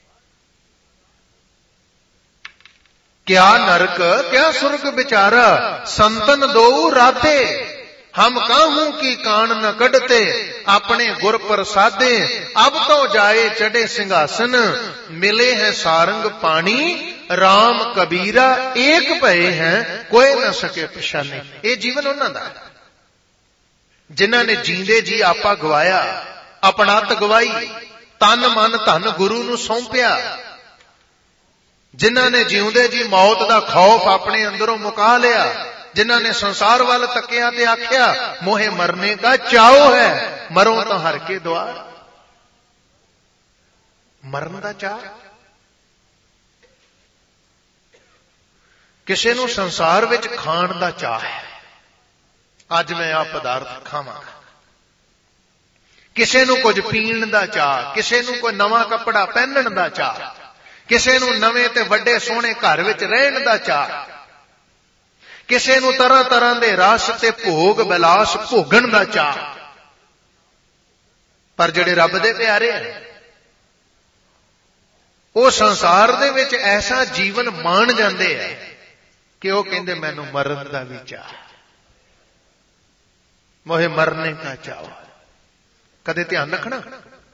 क्या नरक क्या सुर्ग बिचारा, संतन दो राधे, हम काहू की कान न कढ़ते, अपने गुर प्रसादे, अब तो जाए चढ़े सिंहासन, मिले हैं सारंग पानी, राम कबीरा एक भये हैं, कोई न सके पछाने। ये जीवन उन्हां दा जिन्हां ने जींदे जी आपा गवाया, अपनात गवाई, तन मन धन गुरु नूं सौंपिया। जिन्हां ने जिउंदे जी मौत दा खौफ अपने अंदरों मुका लिया। जिन्हां ने संसार वाल तकिया ते आख्या मोहे मरने का चाओ है, मरो तो हर के द्वार। मरन दा चाह, किसे नूं संसार विच खाण दा चाह है, अज मैं आ पदार्थ खावांगा। किसे नूं कुछ पीण दा चाह, किसे नूं कोई नवां कपड़ा पहनण दा चाह, किसे नूं नवें ते वड्डे सोहणे घर विच रहण दा चाह, किसे नूं तरह तरह दे रस ते भोग विलास भोगण दा चाह। पर जिहड़े रब दे प्यारे हैं, वो संसार दे विच ऐसा जीवन मान जांदे हैं कि वो कहंदे मैनूं मरन दा भी चाह, मोहे मरने का चाह। कदे ध्यान रखना,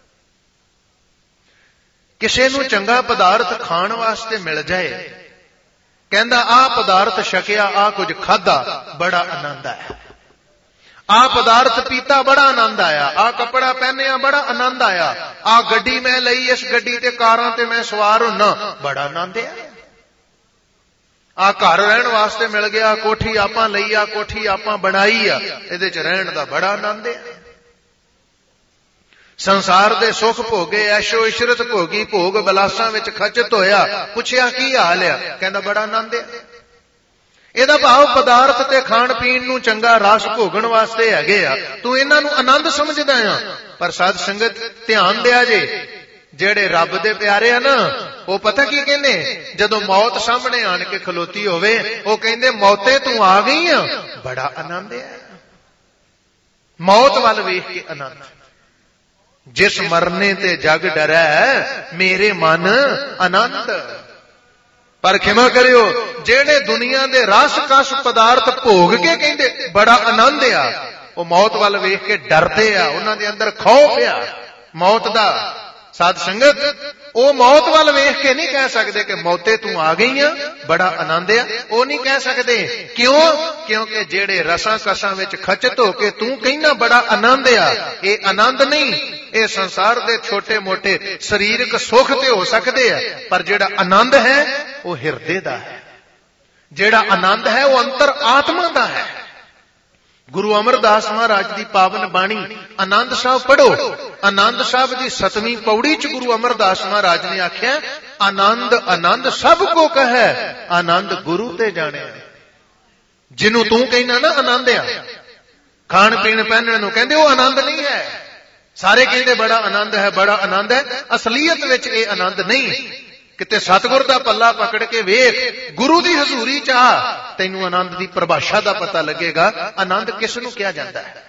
किसे नूं चंगा पदार्थ खाण वास्ते मिल जाए, कहंदा आ पदार्थ छकिया, आ कुछ खाधा, बड़ा आनंद आया। आ पदार्थ पीता, बड़ा आनंद आया। आ कपड़ा पहनिया, बड़ा आनंद आया। आ गड्डी मैं लई, इस गड्डी ते कारां ते मैं सवार होना, बड़ा आनंद आया। आ घर रहण वास्ते मिल गया, कोठी आपां लई आ, कोठी आपां बनाई आ, इहदे च रहण दा बड़ा आनंद आया। संसार दे सुख भोगे, ऐशो इशरत भोगी, भोग बिलासां विच खचत होया, पुछया की हाल है, कहंदा बड़ा आनंद है। ਇਹਦਾ ਭਾਵ ਪਦਾਰਥ ਤੇ ਖਾਣ ਪੀਣ ਨੂੰ ਚੰਗਾ ਰਸ ਭੋਗਣ ਵਾਸਤੇ ਹੈਗੇ ਆ, ਤੂੰ ਇਹਨਾਂ ਨੂੰ ਆਨੰਦ ਸਮਝਦਾ ਆ। ਪਰ ਸਾਧ ਸੰਗਤ ਧਿਆਨ ਦਿਆ ਜੇ, ਜਿਹੜੇ ਰੱਬ ਦੇ ਪਿਆਰੇ ਆ ਨਾ, ਉਹ ਪਤਾ ਕੀ ਕਹਿੰਦੇ, ਜਦੋਂ ਮੌਤ ਸਾਹਮਣੇ ਆਣ ਕੇ ਖਲੋਤੀ ਹੋਵੇ, ਉਹ ਕਹਿੰਦੇ ਮੌਤੇ ਤੂੰ ਆ ਗਈ ਆ, ਬੜਾ ਆਨੰਦ ਹੈ। ਮੌਤ ਵੱਲ ਵੇਖ ਕੇ ਆਨੰਦ। ਜਿਸ ਮਰਨੇ ਤੇ ਜਗ ਡਰੈ, ਮੇਰੇ ਮਨ ਆਨੰਦ। पर खिमा करियो, जेड़े दुनिया दे रस कस पदार्थ भोग के कहंदे बड़ा आनंद आ, वो मौत वाल वेख के डरदे आ, उन्हां दे अंदर खौफ आ मौत दा। साध संगत, वो मौत वाल वेख के नहीं कह सकते कि मौते तू आ गई आ, बड़ा आनंद आ, वो नहीं कह सकते। क्यों? क्योंकि जेड़े रसां कसां विच खचत होके तू कहना बड़ा आनंद आ, ये आनंद नहीं। ये संसार दे छोटे मोटे शरीरक सुख ते हो सकते हैं, पर जेड़ा आनंद है वो हिरदे दा है, जेड़ा आनंद है वो अंतर आत्मा दा है। गुरु अमरदास महाराज की पावन बाणी आनंद साहब पढ़ो। आनंद साहब की 7वीं पौड़ी च गुरु अमरदास महाराज ने आख्या, आनंद आनंद सब को कहे, आनंद गुरु ते जाने। जिन्हों तू कहना ना आनंद आ, खाण पीण पहनण नूं कहंदे वो आनंद नहीं है। सारे कहते बड़ा आनंद है, बड़ा आनंद है, असलीयत विच ये आनंद नहीं। किते सतगुर दा पल्ला पकड़ के वेख, गुरु दी हजूरी च आ, तैनूं आनंद दी परिभाषा दा पता लगेगा। आनंद किस नूं कहा जाता है?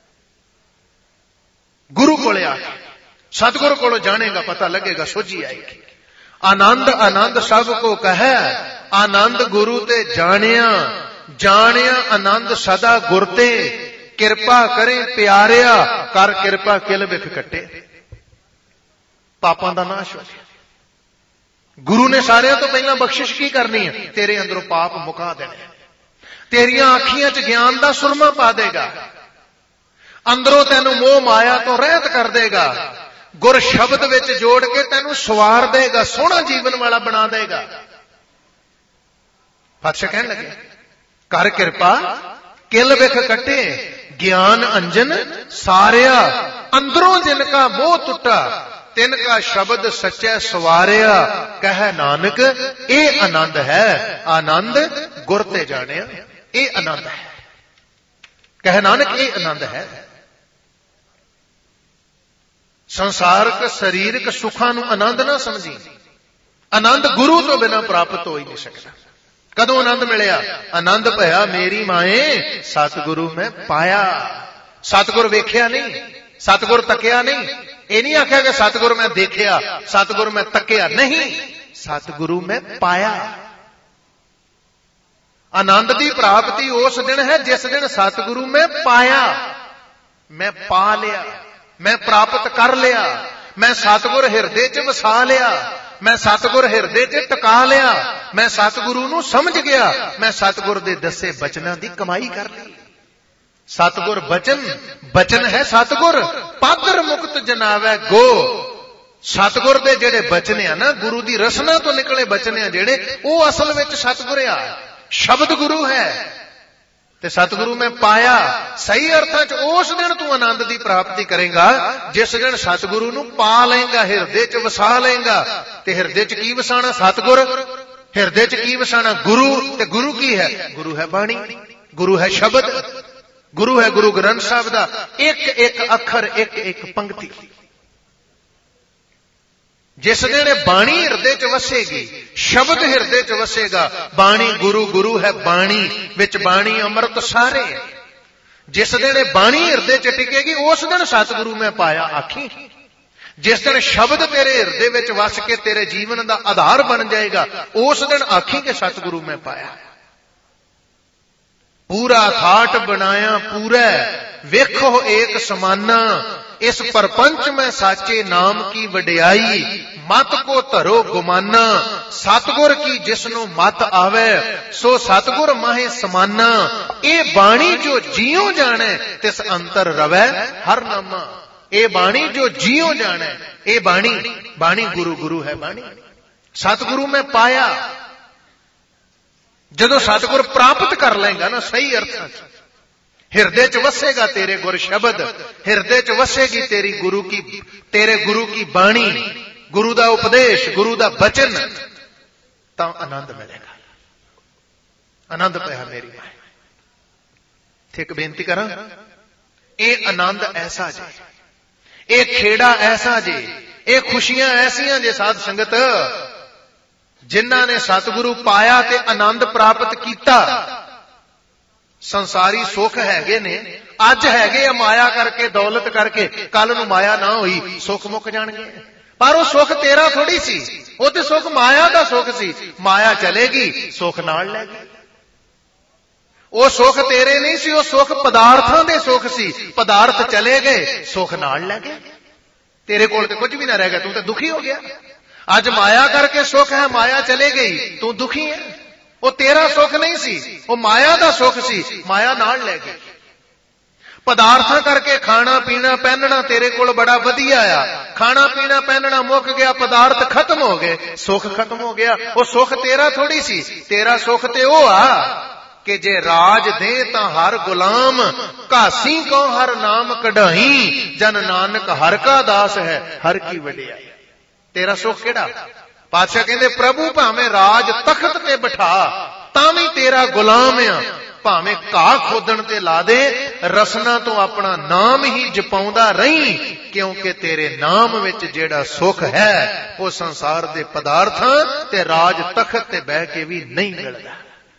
गुरु कोले आके सतगुर कोलों जानेगा, पता लगेगा, सोझी आएगी। आनंद आनंद सब को कहे, आनंद गुरु ते जानिया, ਜਾਣਿਆ ਆਨੰਦ ਸਦਾ ਗੁਰ ਤੇ, ਕਿਰਪਾ ਕਰੇ ਪਿਆਰਿਆ, ਕਰ ਕਿਰਪਾ ਕਿਲ ਬਿਖ ਕੱਟੇ। ਪਾਪਾਂ ਦਾ ਨਾਸ਼ ਹੋ ਗਿਆ। ਗੁਰੂ ਨੇ ਸਾਰਿਆਂ ਤੋਂ ਪਹਿਲਾਂ ਬਖਸ਼ਿਸ਼ ਕੀ ਕਰਨੀ ਹੈ? ਤੇਰੇ ਅੰਦਰੋਂ ਪਾਪ ਮੁਕਾ ਦੇਣੇ। ਤੇਰੀਆਂ ਅੱਖੀਆਂ 'ਚ ਗਿਆਨ ਦਾ ਸੁਰਮਾ ਪਾ ਦੇਗਾ, ਅੰਦਰੋਂ ਤੈਨੂੰ ਮੋਹ ਮਾਇਆ ਤੋਂ ਰਹਿਤ ਕਰ ਦੇਗਾ, ਗੁਰ ਸ਼ਬਦ ਵਿੱਚ ਜੋੜ ਕੇ ਤੈਨੂੰ ਸਵਾਰ ਦੇਗਾ, ਸੋਹਣਾ ਜੀਵਨ ਵਾਲਾ ਬਣਾ ਦੇਗਾ। ਪਾਤਸ਼ਾਹ ਕਹਿਣ ਲੱਗੇ, ਕਰ ਕਿਰਪਾ ਕਿਲ ਬਿਖ ਕੱਟੇ, ਗਿਆਨ ਅੰਜਨ ਸਾਰਿਆ, ਅੰਦਰੋਂ ਜਿਨ ਕਾ ਮੋਹ ਟੁੱਟਾ, ਤਿਨ ਕਾ ਸ਼ਬਦ ਸੱਚੈ ਸਵਾਰਿਆ। ਕਹਿ ਨਾਨਕ ਇਹ ਆਨੰਦ ਹੈ, ਆਨੰਦ ਗੁਰ ਤੇ ਜਾਣਿਆ, ਇਹ ਆਨੰਦ ਹੈ। ਕਹਿ ਨਾਨਕ ਇਹ ਆਨੰਦ ਹੈ। ਸੰਸਾਰਕ ਸਰੀਰਕ ਸੁੱਖਾਂ ਨੂੰ ਆਨੰਦ ਨਾ ਸਮਝੀ। ਆਨੰਦ ਗੁਰੂ ਤੋਂ ਬਿਨਾਂ ਪ੍ਰਾਪਤ ਹੋ ਹੀ ਨਹੀਂ ਸਕਦਾ। ਕਦੋਂ ਆਨੰਦ ਮਿਲਿਆ? ਆਨੰਦ ਭਇਆ ਮੇਰੀ ਮਾਏ, ਸਤਿਗੁਰੂ ਮੈਂ ਪਾਇਆ। ਸਤਿਗੁਰ ਵੇਖਿਆ ਨਹੀਂ, ਸਤਿਗੁਰ ਤੱਕਿਆ ਨਹੀਂ। ਇਹ ਨਹੀਂ ਆਖਿਆ ਕਿ ਸਤਿਗੁਰ ਮੈਂ ਦੇਖਿਆ, ਸਤਿਗੁਰ ਮੈਂ ਤੱਕਿਆ, ਨਹੀਂ, ਸਤਿਗੁਰੂ ਮੈਂ ਪਾਇਆ। ਆਨੰਦ ਦੀ ਪ੍ਰਾਪਤੀ ਉਸ ਦਿਨ ਹੈ ਜਿਸ ਦਿਨ ਸਤਿਗੁਰੂ ਮੈਂ ਪਾਇਆ। ਮੈਂ ਪਾ ਲਿਆ, ਮੈਂ ਪ੍ਰਾਪਤ ਕਰ ਲਿਆ, ਮੈਂ ਸਤਿਗੁਰ ਹਿਰਦੇ 'ਚ ਵਸਾ ਲਿਆ, ਮੈਂ ਸਤਿਗੁਰ ਹਿਰਦੇ 'ਚ ਟਿਕਾ ਲਿਆ, ਮੈਂ ਸਤਿਗੁਰੂ ਨੂੰ ਸਮਝ ਗਿਆ, ਮੈਂ ਸਤਿਗੁਰ ਦੇ ਦੱਸੇ ਬਚਨਾਂ ਦੀ ਕਮਾਈ ਕਰ ਲਈ। ਸਤਿਗੁਰ ਬਚਨ ਹੈ ਸਤਿਗੁਰ, ਪਾਦਰ ਮੁਕਤ ਜਨਾਵੈ ਗੋ। ਸਤਿਗੁਰ ਦੇ ਜਿਹੜੇ ਬਚਨ ਆ ਨਾ, ਗੁਰੂ ਦੀ ਰਸਨਾ ਤੋਂ ਨਿਕਲੇ ਬਚਨ ਆ ਜਿਹੜੇ, ਉਹ ਅਸਲ ਵਿੱਚ ਸਤਿਗੁਰ ਆ, ਸ਼ਬਦ ਗੁਰੂ ਹੈ। ਤੇ ਸਤਿਗੁਰੂ ਮੈਂ ਪਾਇਆ, ਸਹੀ ਅਰਥਾਂ 'ਚ ਉਸ ਦਿਨ ਤੂੰ ਆਨੰਦ ਦੀ ਪ੍ਰਾਪਤੀ ਕਰੇਗਾ ਜਿਸ ਦਿਨ ਸਤਿਗੁਰੂ ਨੂੰ ਪਾ ਲਏਗਾ, ਹਿਰਦੇ 'ਚ ਵਸਾ ਲਏਗਾ। ਤੇ ਹਿਰਦੇ 'ਚ ਕੀ ਵਸਾਣਾ? ਸਤਿਗੁਰ। ਹਿਰਦੇ 'ਚ ਕੀ ਵਸਾਣਾ? ਗੁਰੂ। ਤੇ ਗੁਰੂ ਕੀ ਹੈ? ਗੁਰੂ ਹੈ ਬਾਣੀ, ਗੁਰੂ ਹੈ ਸ਼ਬਦ, ਗੁਰੂ ਹੈ ਗੁਰੂ ਗ੍ਰੰਥ ਸਾਹਿਬ ਦਾ ਇੱਕ ਇੱਕ ਅੱਖਰ, ਇੱਕ ਇੱਕ ਪੰਕਤੀ। ਜਿਸ ਦਿਨ ਬਾਣੀ ਹਿਰਦੇ 'ਚ ਵਸੇਗੀ, ਸ਼ਬਦ ਹਿਰਦੇ 'ਚ ਵਸੇਗਾ, ਬਾਣੀ ਗੁਰੂ, ਗੁਰੂ ਹੈ ਬਾਣੀ, ਵਿੱਚ ਬਾਣੀ ਅੰਮ੍ਰਿਤ ਸਾਰੇ। ਜਿਸ ਦਿਨ ਬਾਣੀ ਹਿਰਦੇ 'ਚ ਟਿਕੇਗੀ ਉਸ ਦਿਨ ਸਤਿਗੁਰੂ ਮੈਂ ਪਾਇਆ ਆਖੀ। ਜਿਸ ਦਿਨ ਸ਼ਬਦ ਤੇਰੇ ਹਿਰਦੇ ਵਿੱਚ ਵਸ ਕੇ ਤੇਰੇ ਜੀਵਨ ਦਾ ਆਧਾਰ ਬਣ ਜਾਏਗਾ, ਉਸ ਦਿਨ ਆਖੀ ਕਿ ਸਤਿਗੁਰੂ ਮੈਂ ਪਾਇਆ। ਪੂਰਾ ਥਾਟ ਬਣਾਇਆ ਪੂਰਾ, ਵੇਖੋ ਏਕ ਸਮਾਨਾ, ਇਸ ਪਰਪੰਚ ਮੈਂ ਸਾਚੇ ਨਾਮ ਕੀ ਵਡਿਆਈ। ਮਤ ਕੋ ਧਰੋ ਗੁਮਾਨਾ, ਸਤਿਗੁਰ ਕੀ ਜਿਸਨੂੰ ਮਤ ਆਵੇ, ਸੋ ਸਤਿਗੁਰ ਮਾਹੇ ਸਮਾਨਾ। ਇਹ ਬਾਣੀ ਜੋ ਜੀਉ ਜਾਣੈ, ਤਿਸ ਅੰਤਰ ਰਵੈ ਹਰ ਨਾਮਾ। ਇਹ ਬਾਣੀ ਜੋ ਜੀਉ ਜਾਣੈ, ਇਹ ਬਾਣੀ ਗੁਰੂ, ਗੁਰੂ ਹੈ ਬਾਣੀ। ਸਤਿਗੁਰੂ ਮੈਂ ਪਾਇਆ। ਜਦੋਂ ਸਤਿਗੁਰ ਪ੍ਰਾਪਤ ਕਰ ਲਏਗਾ ਨਾ, ਸਹੀ ਅਰਥਾਂ 'ਚ ਹਿਰਦੇ 'ਚ ਵਸੇਗਾ ਤੇਰੇ ਗੁਰ ਸ਼ਬਦ, ਹਿਰਦੇ 'ਚ ਵਸੇਗੀ ਤੇਰੇ ਗੁਰੂ ਕੀ ਬਾਣੀ, ਗੁਰੂ ਦਾ ਉਪਦੇਸ਼, ਗੁਰੂ ਦਾ ਬਚਨ, ਤਾਂ ਆਨੰਦ ਮਿਲੇਗਾ। ਆਨੰਦ ਪਿਆ ਮੇਰੀ ਮਾਂ। ਇੱਥੇ ਇੱਕ ਬੇਨਤੀ ਕਰਾਂ, ਇਹ ਆਨੰਦ ਐਸਾ ਜੇ, ਇਹ ਖੇੜਾ ਐਸਾ ਜੇ, ਇਹ ਖੁਸ਼ੀਆਂ ਐਸੀਆਂ ਜੇ ਸਾਧ ਸੰਗਤ, ਜਿਨ੍ਹਾਂ ਨੇ ਸਤਿਗੁਰੂ ਪਾਇਆ ਤੇ ਆਨੰਦ ਪ੍ਰਾਪਤ ਕੀਤਾ। ਸੰਸਾਰੀ ਸੁੱਖ ਹੈਗੇ ਨੇ, ਅੱਜ ਹੈਗੇ ਆ ਮਾਇਆ ਕਰਕੇ, ਦੌਲਤ ਕਰਕੇ, ਕੱਲ ਨੂੰ ਮਾਇਆ ਨਾ ਹੋਈ ਸੁੱਖ ਮੁੱਕ ਜਾਣਗੇ। ਪਰ ਉਹ ਸੁੱਖ ਤੇਰਾ ਥੋੜੀ ਸੀ, ਉਹ ਤੇ ਸੁੱਖ ਮਾਇਆ ਦਾ ਸੁੱਖ ਸੀ। ਮਾਇਆ ਚਲੇਗੀ, ਸੁੱਖ ਨਾਲ ਲੈ ਗਈ। ਉਹ ਸੁੱਖ ਤੇਰੇ ਨਹੀਂ ਸੀ, ਉਹ ਸੁੱਖ ਪਦਾਰਥਾਂ ਦੇ ਸੁੱਖ ਸੀ। ਪਦਾਰਥ ਚਲੇ ਗਏ, ਸੁੱਖ ਨਾਲ ਲੈ ਗਏ। ਤੇਰੇ ਕੋਲ ਤੇ ਕੁਝ ਵੀ ਨਾ ਰਹਿ ਗਿਆ, ਤੂੰ ਤਾਂ ਦੁਖੀ ਹੋ ਗਿਆ। ਅੱਜ ਮਾਇਆ ਕਰਕੇ ਸੁੱਖ ਹੈ, ਮਾਇਆ ਚਲੇ ਗਈ, ਤੂੰ ਦੁਖੀ ਹੈ। ਉਹ ਤੇਰਾ ਸੁੱਖ ਨਹੀਂ ਸੀ, ਉਹ ਮਾਇਆ ਦਾ ਸੁੱਖ ਸੀ, ਮਾਇਆ ਨਾਲ ਲੈ ਗਈ। ਪਦਾਰਥਾਂ ਕਰਕੇ ਖਾਣਾ ਪੀਣਾ ਪਹਿਨਣਾ ਤੇਰੇ ਕੋਲ ਬੜਾ ਵਧੀਆ ਆ, ਖਾਣਾ ਪੀਣਾ ਪਹਿਨਣਾ ਮੁੱਕ ਗਿਆ, ਪਦਾਰਥ ਖਤਮ ਹੋ ਗਏ, ਸੁੱਖ ਖਤਮ ਹੋ ਗਿਆ। ਉਹ ਸੁੱਖ ਤੇਰਾ ਥੋੜੀ ਸੀ। ਤੇਰਾ ਸੁੱਖ ਤੇ ਉਹ ਆ ਕਿ ਜੇ ਰਾਜ ਦੇ ਤਾਂ ਹਰ ਗੁਲਾਮ, ਘਾਸੀ ਕੋ ਹਰ ਨਾਮ ਕਢਾਈ, ਜਨ ਨਾਨਕ ਹਰ ਕਾ ਦਾਸ ਹੈ, ਹਰ ਕੀ ਵਡਿਆਈ। ਤੇਰਾ ਸੁੱਖ ਕਿਹੜਾ? ਪਾਤਸ਼ਾਹ ਕਹਿੰਦੇ, ਪ੍ਰਭੂ ਭਾਵੇਂ ਰਾਜ ਤਖਤ ਤੇ ਬਿਠਾ, ਤਾਂ ਵੀ ਤੇਰਾ ਗੁਲਾਮ ਆ। ਭਾਵੇਂ ਘਾਹ ਖੋਦਣ ਤੇ ਲਾ ਦੇ, ਰਸਨਾ ਤੋਂ ਆਪਣਾ ਨਾਮ ਹੀ ਜਪਾਉਂਦਾ ਰਹੀਂ, ਕਿਉਂਕਿ ਤੇਰੇ ਨਾਮ ਵਿੱਚ ਜਿਹੜਾ ਸੁੱਖ ਹੈ ਉਹ ਸੰਸਾਰ ਦੇ ਪਦਾਰਥਾਂ ਤੇ ਰਾਜ ਤਖਤ ਤੇ ਬਹਿ ਕੇ ਵੀ ਨਹੀਂ ਮਿਲਦਾ।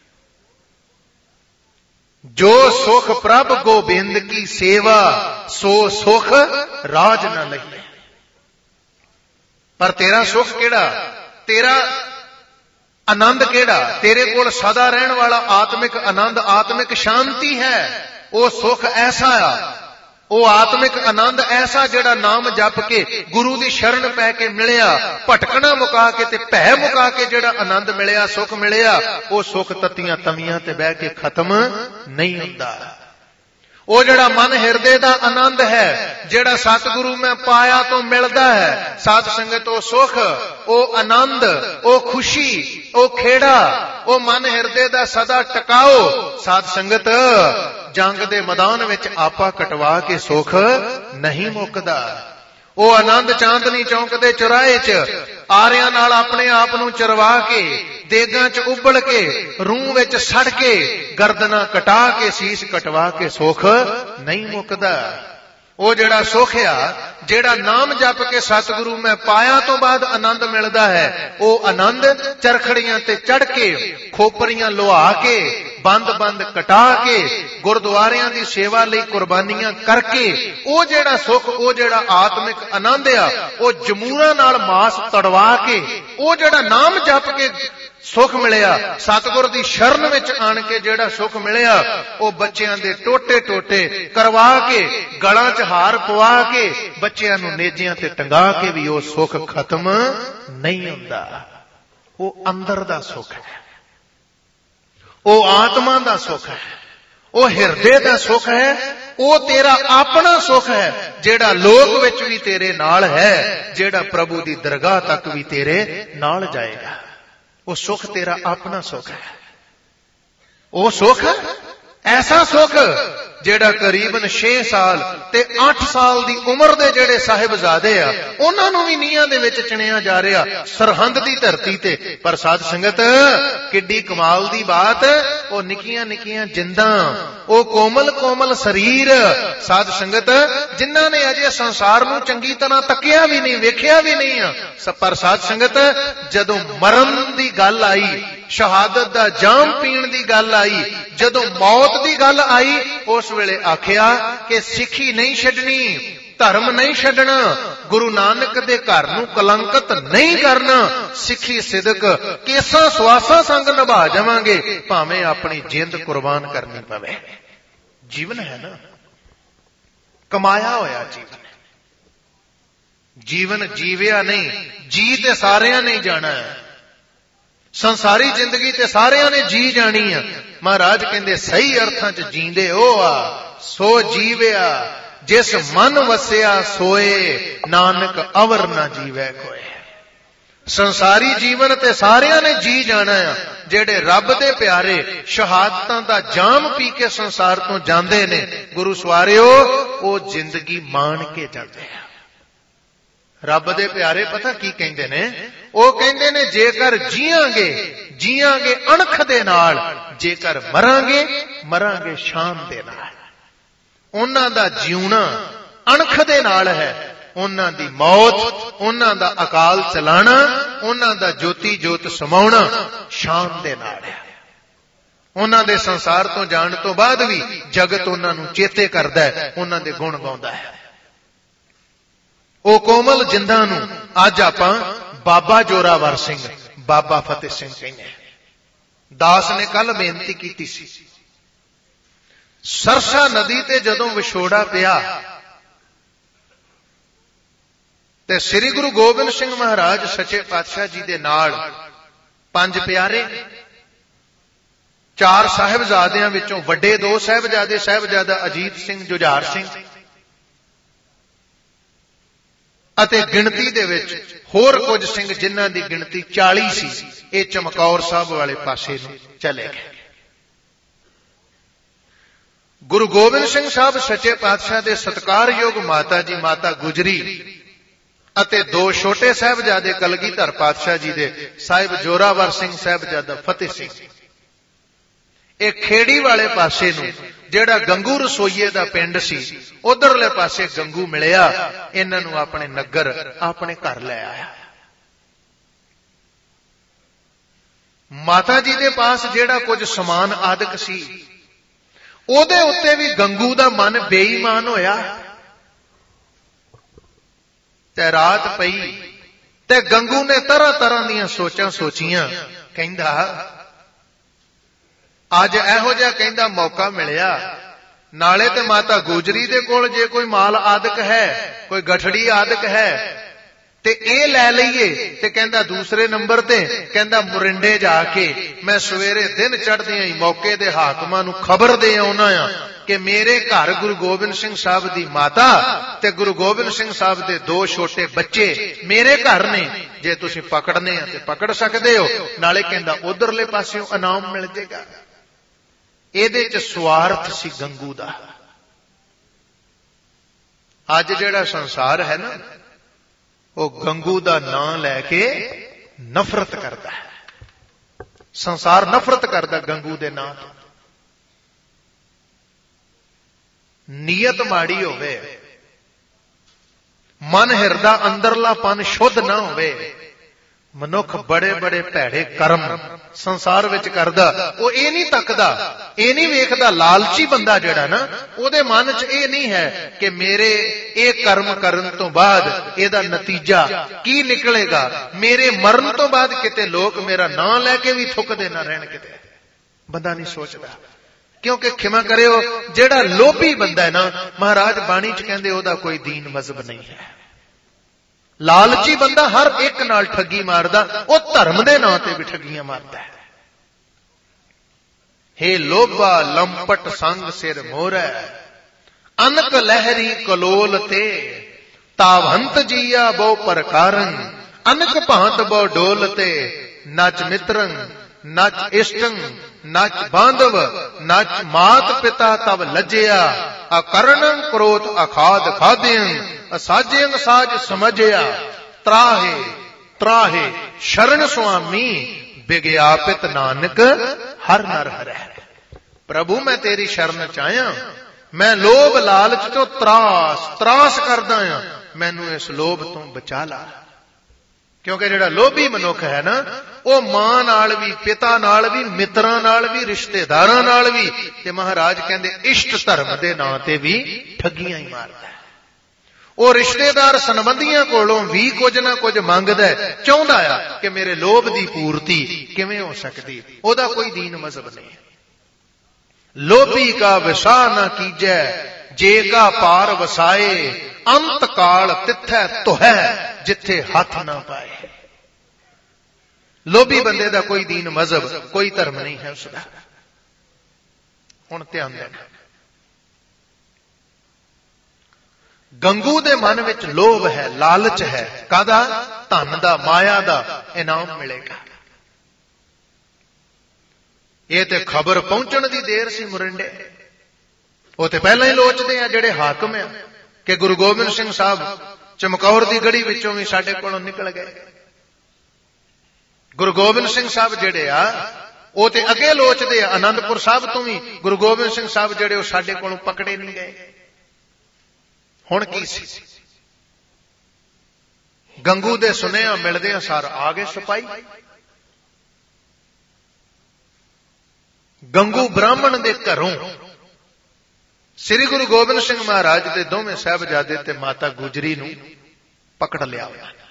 ਜੋ ਸੁਖ ਪ੍ਰਭ ਗੋਬਿੰਦ ਕੀ ਸੇਵਾ, ਸੋ ਸੁਖ ਰਾਜ ਨਾ ਲਈਏ। ਪਰ ਤੇਰਾ ਸੁਖ ਕਿਹੜਾ? ਤੇਰਾ ਆਨੰਦ ਕਿਹੜਾ? ਤੇਰੇ ਕੋਲ ਸਦਾ ਰਹਿਣ ਵਾਲਾ ਆਤਮਿਕ ਆਨੰਦ, ਆਤਮਿਕ ਸ਼ਾਂਤੀ ਹੈ। ਉਹ ਸੁੱਖ ਐਸਾ ਆ, ਉਹ ਆਤਮਿਕ ਆਨੰਦ ਐਸਾ ਜਿਹੜਾ ਨਾਮ ਜਪ ਕੇ ਗੁਰੂ ਦੀ ਸ਼ਰਨ ਪੈ ਕੇ ਮਿਲਿਆ, ਭਟਕਣਾ ਮੁਕਾ ਕੇ ਤੇ ਭੈ ਮੁਕਾ ਕੇ ਜਿਹੜਾ ਆਨੰਦ ਮਿਲਿਆ, ਸੁੱਖ ਮਿਲਿਆ, ਉਹ ਸੁੱਖ ਤਤੀਆਂ ਤਵੀਆਂ ਤੇ ਬਹਿ ਕੇ ਖਤਮ ਨਹੀਂ ਹੁੰਦਾ। ਉਹ ਜਿਹੜਾ ਮਨ ਹਿਰਦੇ ਦਾ ਆਨੰਦ ਹੈ, ਜਿਹੜਾ ਸਤਿਗੁਰੂ ਮੈਂ ਪਾਇਆ ਤੋਂ ਮਿਲਦਾ ਹੈ, ਸਾਧ ਸੰਗਤ, ਉਹ ਸੁੱਖ, ਉਹ ਆਨੰਦ, ਉਹ ਖੁਸ਼ੀ, ਉਹ ਖੇੜਾ, ਉਹ ਮਨ ਹਿਰਦੇ ਦਾ ਸਦਾ ਟਿਕਾਓ। ਸਾਧ ਸੰਗਤ, ਜੰਗ ਦੇ ਮੈਦਾਨ ਵਿੱਚ ਆਪਾ ਕਟਵਾ ਕੇ ਸੁੱਖ ਨਹੀਂ ਮੁੱਕਦਾ। ਉਹ ਆਨੰਦ ਚਾਂਦਨੀ ਚੌਂਕ ਦੇ ਚੁਰਾਹੇ 'ਚ ਆਰਿਆਂ ਨਾਲ ਆਪਣੇ ਆਪ ਨੂੰ ਚਰਵਾ ਕੇ, ਦੇਗਾਂ 'ਚ ਉਬਲ ਕੇ, ਰੂਹ ਵਿੱਚ ਸੜ ਕੇ, ਗਰਦਨਾਂ ਕਟਾ ਕੇ, ਸੀਸ ਕਟਵਾ ਕੇ ਸੁੱਖ ਨਹੀਂ ਮੁੱਕਦਾ। ਉਹ ਜਿਹੜਾ ਸੁੱਖ ਆ, ਜਿਹੜਾ ਨਾਮ ਜਪ ਕੇ ਸਤਿਗੁਰੂ ਮੈਂ ਪਾਇਆ ਤੋਂ ਬਾਅਦ ਆਨੰਦ ਮਿਲਦਾ ਹੈ, ਉਹ ਆਨੰਦ ਚਰਖੜੀਆਂ ਤੇ ਚੜ ਕੇ, ਖੋਪਰੀਆਂ ਲੁਹਾ ਕੇ, ਬੰਦ ਕਟਾ ਕੇ, ਗੁਰਦੁਆਰਿਆਂ ਦੀ ਸੇਵਾ ਲਈ ਕੁਰਬਾਨੀਆਂ ਕਰਕੇ, ਉਹ ਜਿਹੜਾ ਸੁੱਖ, ਉਹ ਜਿਹੜਾ ਆਤਮਿਕ ਆਨੰਦ ਆ, ਉਹ ਜਮੂਰਾਂ ਨਾਲ ਮਾਸ ਤੜਵਾ ਕੇ, ਉਹ ਜਿਹੜਾ ਨਾਮ ਜਪ ਕੇ ਸੁੱਖ ਮਿਲਿਆ, ਸਤਿਗੁਰ ਦੀ ਸ਼ਰਨ ਵਿੱਚ ਆਣ ਕੇ ਜਿਹੜਾ ਸੁੱਖ ਮਿਲਿਆ, ਉਹ ਬੱਚਿਆਂ ਦੇ ਟੋਟੇ ਟੋਟੇ ਕਰਵਾ ਕੇ, ਗਲਾਂ 'ਚ ਹਾਰ ਪਵਾ ਕੇ, ਬੱਚਿਆਂ ਨੂੰ ਨੇਜਿਆਂ ਤੇ ਟੰਗਾ ਕੇ ਵੀ ਉਹ ਸੁੱਖ ਖਤਮ ਨਹੀਂ ਹੁੰਦਾ। ਉਹ ਅੰਦਰ ਦਾ ਸੁੱਖ ਹੈ, ਉਹ ਆਤਮਾ ਦਾ ਸੁੱਖ ਹੈ, ਉਹ ਹਿਰਦੇ ਦਾ ਸੁੱਖ ਹੈ, ਉਹ ਤੇਰਾ ਆਪਣਾ ਸੁੱਖ ਹੈ, ਜਿਹੜਾ ਲੋਕ ਵਿੱਚ ਵੀ ਤੇਰੇ ਨਾਲ ਹੈ, ਜਿਹੜਾ ਪ੍ਰਭੂ ਦੀ ਦਰਗਾਹ ਤੱਕ ਵੀ ਤੇਰੇ ਨਾਲ ਜਾਏਗਾ। ਉਹ ਸੁੱਖ ਤੇਰਾ ਆਪਣਾ ਸੁੱਖ ਹੈ। ਉਹ ਸੁੱਖ ਐਸਾ ਸੁੱਖ ਜਿਹੜਾ ਕਰੀਬਨ 6 ਸਾਲ ਤੇ 8 ਸਾਲ ਦੀ ਉਮਰ ਦੇ ਜਿਹੜੇ ਸਾਹਿਬਜ਼ਾਦੇ ਆ, ਉਹਨਾਂ ਨੂੰ ਵੀ ਨੀਹਾਂ ਦੇ ਵਿੱਚ ਚਿਣਿਆ ਜਾ ਰਿਹਾ, ਸਰਹੰਦ ਦੀ ਧਰਤੀ ਤੇ। ਪਰ ਸਾਧ ਸੰਗਤ, ਕਿੱਡੀ ਕਮਾਲ ਦੀ ਬਾਤ, ਉਹ ਨਿੱਕੀਆਂ ਨਿੱਕੀਆਂ ਜਿੰਦਾਂ, ਉਹ ਕੋਮਲ ਕੋਮਲ ਸਰੀਰ, ਸਾਧ ਸੰਗਤ, ਜਿਨ੍ਹਾਂ ਨੇ ਅਜੇ ਸੰਸਾਰ ਨੂੰ ਚੰਗੀ ਤਰ੍ਹਾਂ ਤੱਕਿਆ ਵੀ ਨਹੀਂ, ਵੇਖਿਆ ਵੀ ਨਹੀਂ ਆ। ਪਰ ਸਾਧ ਸੰਗਤ, ਜਦੋਂ ਮਰਨ ਦੀ ਗੱਲ ਆਈ, ਸ਼ਹਾਦਤ ਦਾ ਜਾਮ ਪੀਣ ਦੀ ਗੱਲ ਆਈ, ਜਦੋਂ ਮੌਤ ਦੀ ਗੱਲ ਆਈ, ਉਸ ਵੇਲੇ ਆਖਿਆ ਕਿ ਸਿੱਖੀ ਨਹੀਂ ਛੱਡਣੀ, ਧਰਮ ਨਹੀਂ ਛੱਡਣਾ, ਗੁਰੂ ਨਾਨਕ ਦੇ ਘਰ ਨੂੰ ਕਲੰਕਿਤ ਨਹੀਂ ਕਰਨਾ, ਸਿੱਖੀ ਸਿਦਕ ਕੇਸਾਂ ਸਵਾਸਾਂ ਸੰਗ ਨਿਭਾ ਜਾਵਾਂਗੇ, ਭਾਵੇਂ ਆਪਣੀ ਜਿੰਦ ਕੁਰਬਾਨ ਕਰਨੀ ਪਵੇ। ਜੀਵਨ ਹੈ ਨਾ, ਕਮਾਇਆ ਹੋਇਆ ਜੀਵਨ ਹੈ। ਜੀਵਨ ਜੀਵਿਆ ਨਹੀਂ, ਜੀ ਤੇ ਸਾਰਿਆਂ ਨੇ ਜਾਣਾ ਹੈ। ਸੰਸਾਰੀ ਜ਼ਿੰਦਗੀ ਤੇ ਸਾਰਿਆਂ ਨੇ ਜੀ ਜਾਣੀ ਆ। ਮਹਾਰਾਜ ਕਹਿੰਦੇ ਸਹੀ ਅਰਥਾਂ 'ਚ ਜੀਂਦੇ ਉਹ ਆ, ਸੋ ਜੀਵਿਆ ਜਿਸ ਮਨ ਵਸਿਆ ਸੋਏ, ਨਾਨਕ ਅਵਰ ਨਾ ਜੀਵੈ ਕੋਏ। ਸੰਸਾਰੀ ਜੀਵਨ ਤੇ ਸਾਰਿਆਂ ਨੇ ਜੀ ਜਾਣਾ ਆ। ਜਿਹੜੇ ਰੱਬ ਦੇ ਪਿਆਰੇ ਸ਼ਹਾਦਤਾਂ ਦਾ ਜਾਮ ਪੀ ਕੇ ਸੰਸਾਰ ਤੋਂ ਜਾਂਦੇ ਨੇ, ਗੁਰੂ ਸਵਾਰਿਓ, ਉਹ ਜ਼ਿੰਦਗੀ ਮਾਣ ਕੇ ਜਾਂਦੇ ਆ। ਰੱਬ ਦੇ ਪਿਆਰੇ ਪਤਾ ਕੀ ਕਹਿੰਦੇ ਨੇ? ਉਹ ਕਹਿੰਦੇ ਨੇ, ਜੇਕਰ ਜੀਵਾਂਗੇ ਅਣਖ ਦੇ ਨਾਲ, ਜੇਕਰ ਮਰਾਂਗੇ ਸ਼ਾਨ ਦੇ ਨਾਲ। ਉਹਨਾਂ ਦਾ ਜਿਉਣਾ ਅਣਖ ਦੇ ਨਾਲ ਹੈ, ਉਹਨਾਂ ਦੀ ਮੌਤ, ਉਹਨਾਂ ਦਾ ਅਕਾਲ ਚਲਾਣਾ, ਉਹਨਾਂ ਦਾ ਜੋਤੀ ਜੋਤ ਸਮਾਉਣਾ ਸ਼ਾਨ ਦੇ ਨਾਲ ਹੈ। ਉਹਨਾਂ ਦੇ ਸੰਸਾਰ ਤੋਂ ਜਾਣ ਤੋਂ ਬਾਅਦ ਵੀ ਜਗਤ ਉਹਨਾਂ ਨੂੰ ਚੇਤੇ ਕਰਦਾ ਹੈ, ਉਹਨਾਂ ਦੇ ਗੁਣ ਗਾਉਂਦਾ ਹੈ। ਉਹ ਕੋਮਲ ਜਿੰਦਾਂ ਨੂੰ ਅੱਜ ਆਪਾਂ ਬਾਬਾ ਜੋਰਾਵਰ ਸਿੰਘ, ਬਾਬਾ ਫਤਿਹ ਸਿੰਘ ਕਹਿੰਦੇ ਹਾਂ। ਦਾਸ ਨੇ ਕੱਲ ਬੇਨਤੀ ਕੀਤੀ ਸੀ, ਸਰਸਾ ਨਦੀ ਤੇ ਜਦੋਂ ਵਿਛੋੜਾ ਪਿਆ ਤੇ ਸ੍ਰੀ ਗੁਰੂ ਗੋਬਿੰਦ ਸਿੰਘ ਮਹਾਰਾਜ ਸੱਚੇ ਪਾਤਸ਼ਾਹ ਜੀ ਦੇ ਨਾਲ 5 ਪਿਆਰੇ, 4 ਸਾਹਿਬਜ਼ਾਦਿਆਂ ਵਿੱਚੋਂ ਵੱਡੇ 2 ਸਾਹਿਬਜ਼ਾਦੇ, ਸਾਹਿਬਜ਼ਾਦਾ ਅਜੀਤ ਸਿੰਘ, ਜੁਝਾਰ ਸਿੰਘ, ਅਤੇ ਗਿਣਤੀ ਦੇ ਵਿੱਚ ਹੋਰ ਕੁਝ ਸਿੰਘ ਜਿਨ੍ਹਾਂ ਦੀ ਗਿਣਤੀ 40 ਸੀ, ਇਹ ਚਮਕੌਰ ਸਾਹਿਬ ਵਾਲੇ ਪਾਸੇ ਨੂੰ ਚਲੇ ਗਏ। ਗੁਰੂ ਗੋਬਿੰਦ ਸਿੰਘ ਸਾਹਿਬ ਸੱਚੇ ਪਾਤਸ਼ਾਹ ਦੇ ਸਤਿਕਾਰਯੋਗ ਮਾਤਾ ਜੀ, ਮਾਤਾ ਗੁਜਰੀ, ਅਤੇ 2 ਛੋਟੇ ਸਾਹਿਬਜ਼ਾਦੇ ਕਲਗੀਧਰ ਪਾਤਸ਼ਾਹ ਜੀ ਦੇ, ਸਾਹਿਬ ਜੋਰਾਵਰ ਸਿੰਘ, ਸਾਹਿਬਜ਼ਾਦਾ ਫਤਿਹ ਸਿੰਘ, ਇਹ ਖੇੜੀ ਵਾਲੇ ਪਾਸੇ ਨੂੰ, ਜਿਹੜਾ ਗੰਗੂ ਰਸੋਈਏ ਦਾ ਪਿੰਡ ਸੀ, ਉਧਰਲੇ ਪਾਸੇ ਗੰਗੂ ਮਿਲਿਆ, ਇਹਨਾਂ ਨੂੰ ਆਪਣੇ ਨਗਰ, ਆਪਣੇ ਘਰ ਲੈ ਆਇਆ। ਮਾਤਾ ਜੀ ਦੇ ਪਾਸ ਜਿਹੜਾ ਕੁਝ ਸਮਾਨ ਆਦਿਕ ਸੀ, ਉਹਦੇ ਉੱਤੇ ਵੀ ਗੰਗੂ ਦਾ ਮਨ ਬੇਈਮਾਨ ਹੋਇਆ। ਤੇ ਰਾਤ ਪਈ ਤੇ ਗੰਗੂ ਨੇ ਤਰ੍ਹਾਂ ਤਰ੍ਹਾਂ ਦੀਆਂ ਸੋਚਾਂ ਸੋਚੀਆਂ ਕਹਿੰਦਾ ਅੱਜ ਇਹੋ ਜਿਹਾ ਕਹਿੰਦਾ ਮੌਕਾ ਮਿਲਿਆ, ਨਾਲੇ ਤੇ ਮਾਤਾ ਗੁਜਰੀ ਦੇ ਕੋਲ ਜੇ ਕੋਈ ਮਾਲ ਆਦਿਕ ਹੈ, ਕੋਈ ਗਠੜੀ ਆਦਿਕ ਹੈ ਤੇ ਇਹ ਲੈ ਲਈਏ, ਤੇ ਕਹਿੰਦਾ ਦੂਸਰੇ ਨੰਬਰ ਤੇ ਕਹਿੰਦਾ ਮੁਰਿੰਡੇ ਜਾ ਕੇ ਮੈਂ ਸਵੇਰੇ ਦਿਨ ਚੜ੍ਹਦਿਆਂ ਹੀ ਮੌਕੇ ਦੇ ਹਾਕਮਾਂ ਨੂੰ ਖਬਰ ਦੇ ਆਉਣਾ ਆ ਕਿ ਮੇਰੇ ਘਰ ਗੁਰੂ ਗੋਬਿੰਦ ਸਿੰਘ ਸਾਹਿਬ ਦੀ ਮਾਤਾ ਤੇ ਗੁਰੂ ਗੋਬਿੰਦ ਸਿੰਘ ਸਾਹਿਬ ਦੇ 2 ਛੋਟੇ ਬੱਚੇ ਮੇਰੇ ਘਰ ਨੇ, ਜੇ ਤੁਸੀਂ ਪਕੜਨੇ ਆ ਤੇ ਪਕੜ ਸਕਦੇ ਹੋ, ਨਾਲੇ ਕਹਿੰਦਾ ਉਧਰਲੇ ਪਾਸਿਓਂ ਇਨਾਮ ਮਿਲ ਜਾਏਗਾ। ਇਹਦੇ ਚ ਸਵਾਰਥ ਸੀ ਗੰਗੂ ਦਾ। ਅੱਜ ਜਿਹੜਾ ਸੰਸਾਰ ਹੈ ਨਾ, ਉਹ ਗੰਗੂ ਦਾ ਨਾਂ ਲੈ ਕੇ ਨਫ਼ਰਤ ਕਰਦਾ ਹੈ। ਸੰਸਾਰ ਨਫ਼ਰਤ ਕਰਦਾ ਗੰਗੂ ਦੇ ਨਾਂ ਤੋਂ। ਨੀਅਤ ਮਾੜੀ ਹੋਵੇ, ਮਨ ਹਿਰਦਾ ਅੰਦਰਲਾਪਨ ਸ਼ੁੱਧ ਨਾ ਹੋਵੇ, ਮਨੁੱਖ ਬੜੇ ਬੜੇ ਭੈੜੇ ਕਰਮ ਸੰਸਾਰ ਵਿੱਚ ਕਰਦਾ। ਉਹ ਇਹ ਨਹੀਂ ਤੱਕਦਾ, ਇਹ ਨਹੀਂ ਵੇਖਦਾ, ਲਾਲਚੀ ਬੰਦਾ ਜਿਹੜਾ ਨਾ, ਉਹਦੇ ਮਨ 'ਚ ਇਹ ਨਹੀਂ ਹੈ ਕਿ ਮੇਰੇ ਇਹ ਕਰਮ ਕਰਨ ਤੋਂ ਬਾਅਦ ਇਹਦਾ ਨਤੀਜਾ ਕੀ ਨਿਕਲੇਗਾ, ਮੇਰੇ ਮਰਨ ਤੋਂ ਬਾਅਦ ਕਿਤੇ ਲੋਕ ਮੇਰਾ ਨਾਂ ਲੈ ਕੇ ਵੀ ਥੁੱਕਦੇ ਨਾ ਰਹਿਣ ਕਿਤੇ। ਬੰਦਾ ਨਹੀਂ ਸੋਚਦਾ, ਕਿਉਂਕਿ ਖਿਮਾ ਕਰਿਓ, ਜਿਹੜਾ ਲੋਭੀ ਬੰਦਾ ਹੈ ਨਾ, ਮਹਾਰਾਜ ਬਾਣੀ 'ਚ ਕਹਿੰਦੇ ਉਹਦਾ ਕੋਈ ਦੀਨ ਮਜ਼ਹਬ ਨਹੀਂ ਹੈ। ਲਾਲਚੀ ਬੰਦਾ ਹਰ ਇੱਕ ਨਾਲ ਠੱਗੀ ਮਾਰਦਾ, ਉਹ ਧਰਮ ਦੇ ਨਾਂ ਤੇ ਵੀ ਠੱਗੀਆਂ ਮਾਰਦਾ ਹੈ। ਹੇ ਲੋਭਾ ਲੰਪਟ ਸੰਗ ਸਿਰ ਮੋਰੈ, ਅਨਕ ਲਹਿਰੀ ਕਲੋਲ ਤੇ, ਤਾਵੰਤ ਜੀਆ ਬਹੁ ਪ੍ਰਕਾਰਨ, ਅਨਕ ਭਾਂਤ ਬਹੁ ਡੋਲ ਤੇ, ਨਚ ਮਿਤਰੰ ਨਚ ਇਸ਼ਟੰ ਨਚ ਬਾਂਧਵ ਨਚ ਮਾਤ ਪਿਤਾ ਤਬ ਲੱਜਿਆ, ਅਕਰਣੰ ਕ੍ਰੋਧ ਅਖਾਦ ਖਾਦਿਅੰ, ਅਸਾਜਿਅੰ ਸਾਜ ਸਮਝਿਆ, ਤਰਾਹੇ ਤਰਾਹੇ ਸ਼ਰਨ ਸੁਆਮੀ, ਵਿਗਿਆਪਿਤ ਨਾਨਕ ਹਰ ਨਰ ਹਰੈ। ਪ੍ਰਭੂ ਮੈਂ ਤੇਰੀ ਸ਼ਰਨ ਚ ਆਇਆ, ਮੈਂ ਲੋਭ ਲਾਲਚ ਤੋਂ ਤਰਾਸ ਕਰਦਾ ਆ, ਮੈਨੂੰ ਇਸ ਲੋਭ ਤੋਂ ਬਚਾ ਲਾ। ਕਿਉਂਕਿ ਜਿਹੜਾ ਲੋਭੀ ਮਨੁੱਖ ਹੈ ਨਾ, ਉਹ ਮਾਂ ਨਾਲ ਵੀ, ਪਿਤਾ ਨਾਲ ਵੀ, ਮਿੱਤਰਾਂ ਨਾਲ ਵੀ, ਰਿਸ਼ਤੇਦਾਰਾਂ ਨਾਲ ਵੀ, ਤੇ ਮਹਾਰਾਜ ਕਹਿੰਦੇ ਇਸ਼ਟ ਧਰਮ ਦੇ ਨਾਂ ਤੇ ਵੀ ਠੱਗੀਆਂ ਹੀ ਮਾਰਦਾ ਹੈ। ਉਹ ਰਿਸ਼ਤੇਦਾਰ ਸੰਬੰਧੀਆਂ ਕੋਲੋਂ ਵੀ ਕੁਝ ਨਾ ਕੁਝ ਮੰਗਦਾ, ਚਾਹੁੰਦਾ ਆ ਕਿ ਮੇਰੇ ਲੋਭ ਦੀ ਪੂਰਤੀ ਕਿਵੇਂ ਹੋ ਸਕਦੀ। ਉਹਦਾ ਕੋਈ ਦੀਨ ਮਜ਼ਹਬ ਨਹੀਂ। ਲੋਭੀ ਕਾ ਵਿਸਾ ਨਾ ਕੀਜੈ, ਜੇ ਕਾ ਪਾਰ ਵਸਾਏ, ਅੰਤ ਕਾਲ ਤਿੱਥੈ ਤੁਹੈ, ਜਿੱਥੇ ਹੱਥ ਨਾ ਪਾਏ। ਲੋਭੀ ਬੰਦੇ ਦਾ ਕੋਈ ਦੀਨ ਮਜ਼ਹਬ, ਕੋਈ ਧਰਮ ਨਹੀਂ ਹੈ ਉਸਦਾ। ਹੁਣ ਧਿਆਨ ਦੇਣਾ, ਗੰਗੂ ਦੇ ਮਨ ਵਿੱਚ ਲੋਭ ਹੈ, ਲਾਲਚ ਹੈ। ਕਾਹਦਾ? ਧਨ ਦਾ, ਮਾਇਆ ਦਾ ਇਨਾਮ ਮਿਲੇਗਾ। ਇਹ ਤੇ ਖਬਰ ਪਹੁੰਚਣ ਦੀ ਦੇਰ ਸੀ ਮੁਰਿੰਡੇ। ਉਹ ਤੇ ਪਹਿਲਾਂ ਹੀ ਲੋਚਦੇ ਆ ਜਿਹੜੇ ਹਾਕਮ ਆ ਕਿ ਗੁਰੂ ਗੋਬਿੰਦ ਸਿੰਘ ਸਾਹਿਬ ਚਮਕੌਰ ਦੀ ਗੜੀ ਵਿੱਚੋਂ ਵੀ ਸਾਡੇ ਕੋਲੋਂ ਨਿਕਲ ਗਏ। ਗੁਰੂ ਗੋਬਿੰਦ ਸਿੰਘ ਸਾਹਿਬ ਜਿਹੜੇ ਆ, ਉਹ ਤੇ ਅੱਗੇ ਲੋਚਦੇ ਆ ਆਨੰਦਪੁਰ ਸਾਹਿਬ ਤੋਂ ਵੀ ਗੁਰੂ ਗੋਬਿੰਦ ਸਿੰਘ ਸਾਹਿਬ ਜਿਹੜੇ ਉਹ ਸਾਡੇ ਕੋਲੋਂ ਪਕੜੇ ਨਹੀਂ ਗਏ। ਹੁਣ ਕੀ ਸੀ? ਗੰਗੂ ਦੇ ਸੁਨੇਹਾ ਮਿਲਦੇ ਸਾਰ ਆ ਗਏ ਸਿਪਾਹੀ। ਗੰਗੂ ਬ੍ਰਾਹਮਣ ਦੇ ਘਰੋਂ ਸ੍ਰੀ ਗੁਰੂ ਗੋਬਿੰਦ ਸਿੰਘ ਮਹਾਰਾਜ ਦੇ ਦੋਵੇਂ ਸਾਹਿਬਜ਼ਾਦੇ ਤੇ ਮਾਤਾ ਗੁਜਰੀ ਨੂੰ ਪਕੜ ਲਿਆ,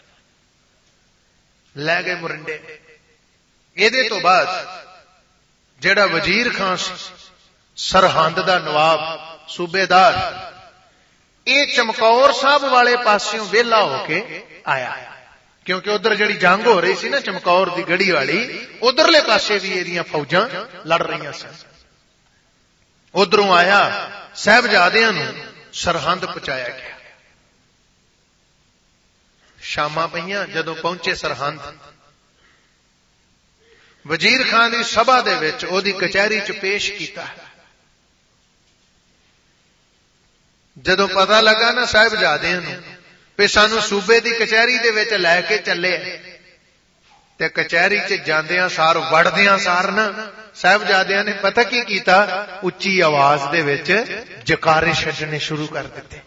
ਲੈ ਗਏ ਮੁਰਿੰਡੇ। ਇਹਦੇ ਤੋਂ ਬਾਅਦ ਜਿਹੜਾ ਵਜ਼ੀਰ ਖਾਨ ਸੀ, ਸਰਹੰਦ ਦਾ ਨਵਾਬ, ਸੂਬੇਦਾਰ, ਇਹ ਚਮਕੌਰ ਸਾਹਿਬ ਵਾਲੇ ਪਾਸਿਓਂ ਵਿਹਲਾ ਹੋ ਕੇ ਆਇਆ, ਕਿਉਂਕਿ ਉਧਰ ਜਿਹੜੀ ਜੰਗ ਹੋ ਰਹੀ ਸੀ ਨਾ ਚਮਕੌਰ ਦੀ ਗੜੀ ਵਾਲੀ, ਉਧਰਲੇ ਪਾਸੇ ਵੀ ਇਹਦੀਆਂ ਫੌਜਾਂ ਲੜ ਰਹੀਆਂ ਸਨ। ਉਧਰੋਂ ਆਇਆ, ਸਾਹਿਬਜ਼ਾਦਿਆਂ ਨੂੰ ਸਰਹੰਦ ਪਹੁੰਚਾਇਆ ਗਿਆ। ਸ਼ਾਮਾਂ ਪਈਆਂ, ਜਦੋਂ ਪਹੁੰਚੇ ਸਰਹੰਦ, ਵਜ਼ੀਰ ਖਾਨ ਦੀ ਸਭਾ ਦੇ ਵਿੱਚ ਉਹਦੀ ਕਚਹਿਰੀ 'ਚ ਪੇਸ਼ ਕੀਤਾ। ਜਦੋਂ ਪਤਾ ਲੱਗਾ ਨਾ ਸਾਹਿਬਜ਼ਾਦਿਆਂ ਨੂੰ ਵੀ ਸਾਨੂੰ ਸੂਬੇ ਦੀ ਕਚਹਿਰੀ ਦੇ ਵਿੱਚ ਲੈ ਕੇ ਚੱਲੇ, ਤੇ ਕਚਹਿਰੀ 'ਚ ਜਾਂਦਿਆਂ ਸਾਰ, ਵੜਦਿਆਂ ਸਾਰ ਨਾ ਸਾਹਿਬਜ਼ਾਦਿਆਂ ਨੇ ਪਤਾ ਕੀ ਕੀਤਾ? ਉੱਚੀ ਆਵਾਜ਼ ਦੇ ਵਿੱਚ ਜਕਾਰੇ ਛੱਡਣੇ ਸ਼ੁਰੂ ਕਰ ਦਿੱਤੇ।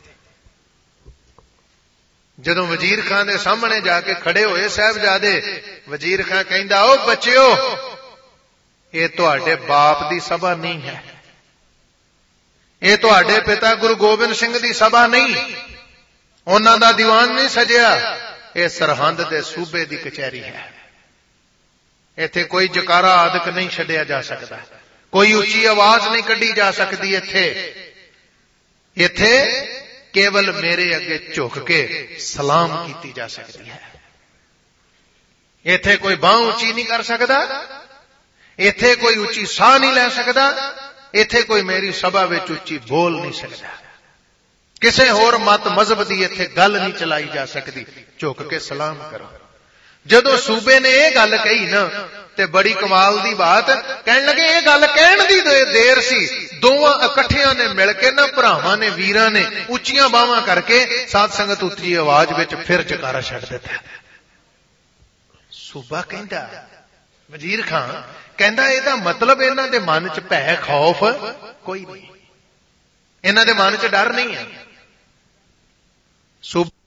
ਜਦੋਂ ਵਜ਼ੀਰ ਖਾਨ ਦੇ ਸਾਹਮਣੇ ਜਾ ਕੇ ਖੜੇ ਹੋਏ ਸਾਹਿਬਜ਼ਾਦੇ, ਵਜ਼ੀਰ ਖਾਨ ਕਹਿੰਦਾ, ਓ ਬੱਚਿਓ, ਇਹ ਤੁਹਾਡੇ ਬਾਪ ਦੀ ਸਭਾ ਨਹੀਂ ਹੈ, ਇਹ ਤੁਹਾਡੇ ਪਿਤਾ ਗੁਰੂ ਗੋਬਿੰਦ ਸਿੰਘ ਦੀ ਸਭਾ ਨਹੀਂ, ਉਹਨਾਂ ਦਾ ਦੀਵਾਨ ਨਹੀਂ ਸਜਿਆ, ਇਹ ਸਰਹੰਦ ਦੇ ਸੂਬੇ ਦੀ ਕਚਹਿਰੀ ਹੈ। ਇੱਥੇ ਕੋਈ ਜਕਾਰਾ ਆਦਿਕ ਨਹੀਂ ਛੱਡਿਆ ਜਾ ਸਕਦਾ, ਕੋਈ ਉੱਚੀ ਆਵਾਜ਼ ਨਹੀਂ ਕੱਢੀ ਜਾ ਸਕਦੀ। ਇੱਥੇ ਕੇਵਲ ਮੇਰੇ ਅੱਗੇ ਝੁਕ ਕੇ ਸਲਾਮ ਕੀਤੀ ਜਾ ਸਕਦੀ ਹੈ। ਇੱਥੇ ਕੋਈ ਬਾਂਹ ਉੱਚੀ ਨਹੀਂ ਕਰ ਸਕਦਾ, ਇੱਥੇ ਕੋਈ ਉੱਚੀ ਸਾਹ ਨਹੀਂ ਲੈ ਸਕਦਾ, ਇੱਥੇ ਕੋਈ ਮੇਰੀ ਸਭਾ ਵਿੱਚ ਉੱਚੀ ਬੋਲ ਨਹੀਂ ਸਕਦਾ। ਕਿਸੇ ਹੋਰ ਮਤ ਮਜ਼ਹਬ ਦੀ ਇੱਥੇ ਗੱਲ ਨਹੀਂ ਚਲਾਈ ਜਾ ਸਕਦੀ। ਝੁਕ ਕੇ ਸਲਾਮ ਕਰੋ। ਜਦੋਂ ਸੂਬੇ ਨੇ ਇਹ ਗੱਲ ਕਹੀ ਨਾ ਤੇ ਬੜੀ ਕਮਾਲ ਦੀ ਬਾਤ ਕਹਿਣ ਲੱਗੇ, ਇਹ ਗੱਲ ਕਹਿਣ ਦੀ ਦੇਰ ਸੀ, ਦੋਵਾਂ ਇਕੱਠਿਆਂ ਨੇ ਮਿਲ ਕੇ ਨਾ, ਭਰਾਵਾਂ ਨੇ, ਵੀਰਾਂ ਨੇ ਉੱਚੀਆਂ ਬਾਹਾਂ ਕਰਕੇ ਸਾਧ ਸੰਗਤ ਉੱਚੀ ਆਵਾਜ਼ ਵਿੱਚ ਫਿਰ ਜਕਾਰਾ ਛੱਡ ਦਿੱਤਾ। ਸੂਬਾ ਕਹਿੰਦਾ, ਵਜ਼ੀਰ ਖਾਨ ਕਹਿੰਦਾ, ਇਹਦਾ ਮਤਲਬ ਇਹਨਾਂ ਦੇ ਮਨ 'ਚ ਭੈ ਖੌਫ ਕੋਈ ਨਹੀਂ, ਇਹਨਾਂ ਦੇ ਮਨ 'ਚ ਡਰ ਨਹੀਂ ਹੈ। ਸੂਬਾ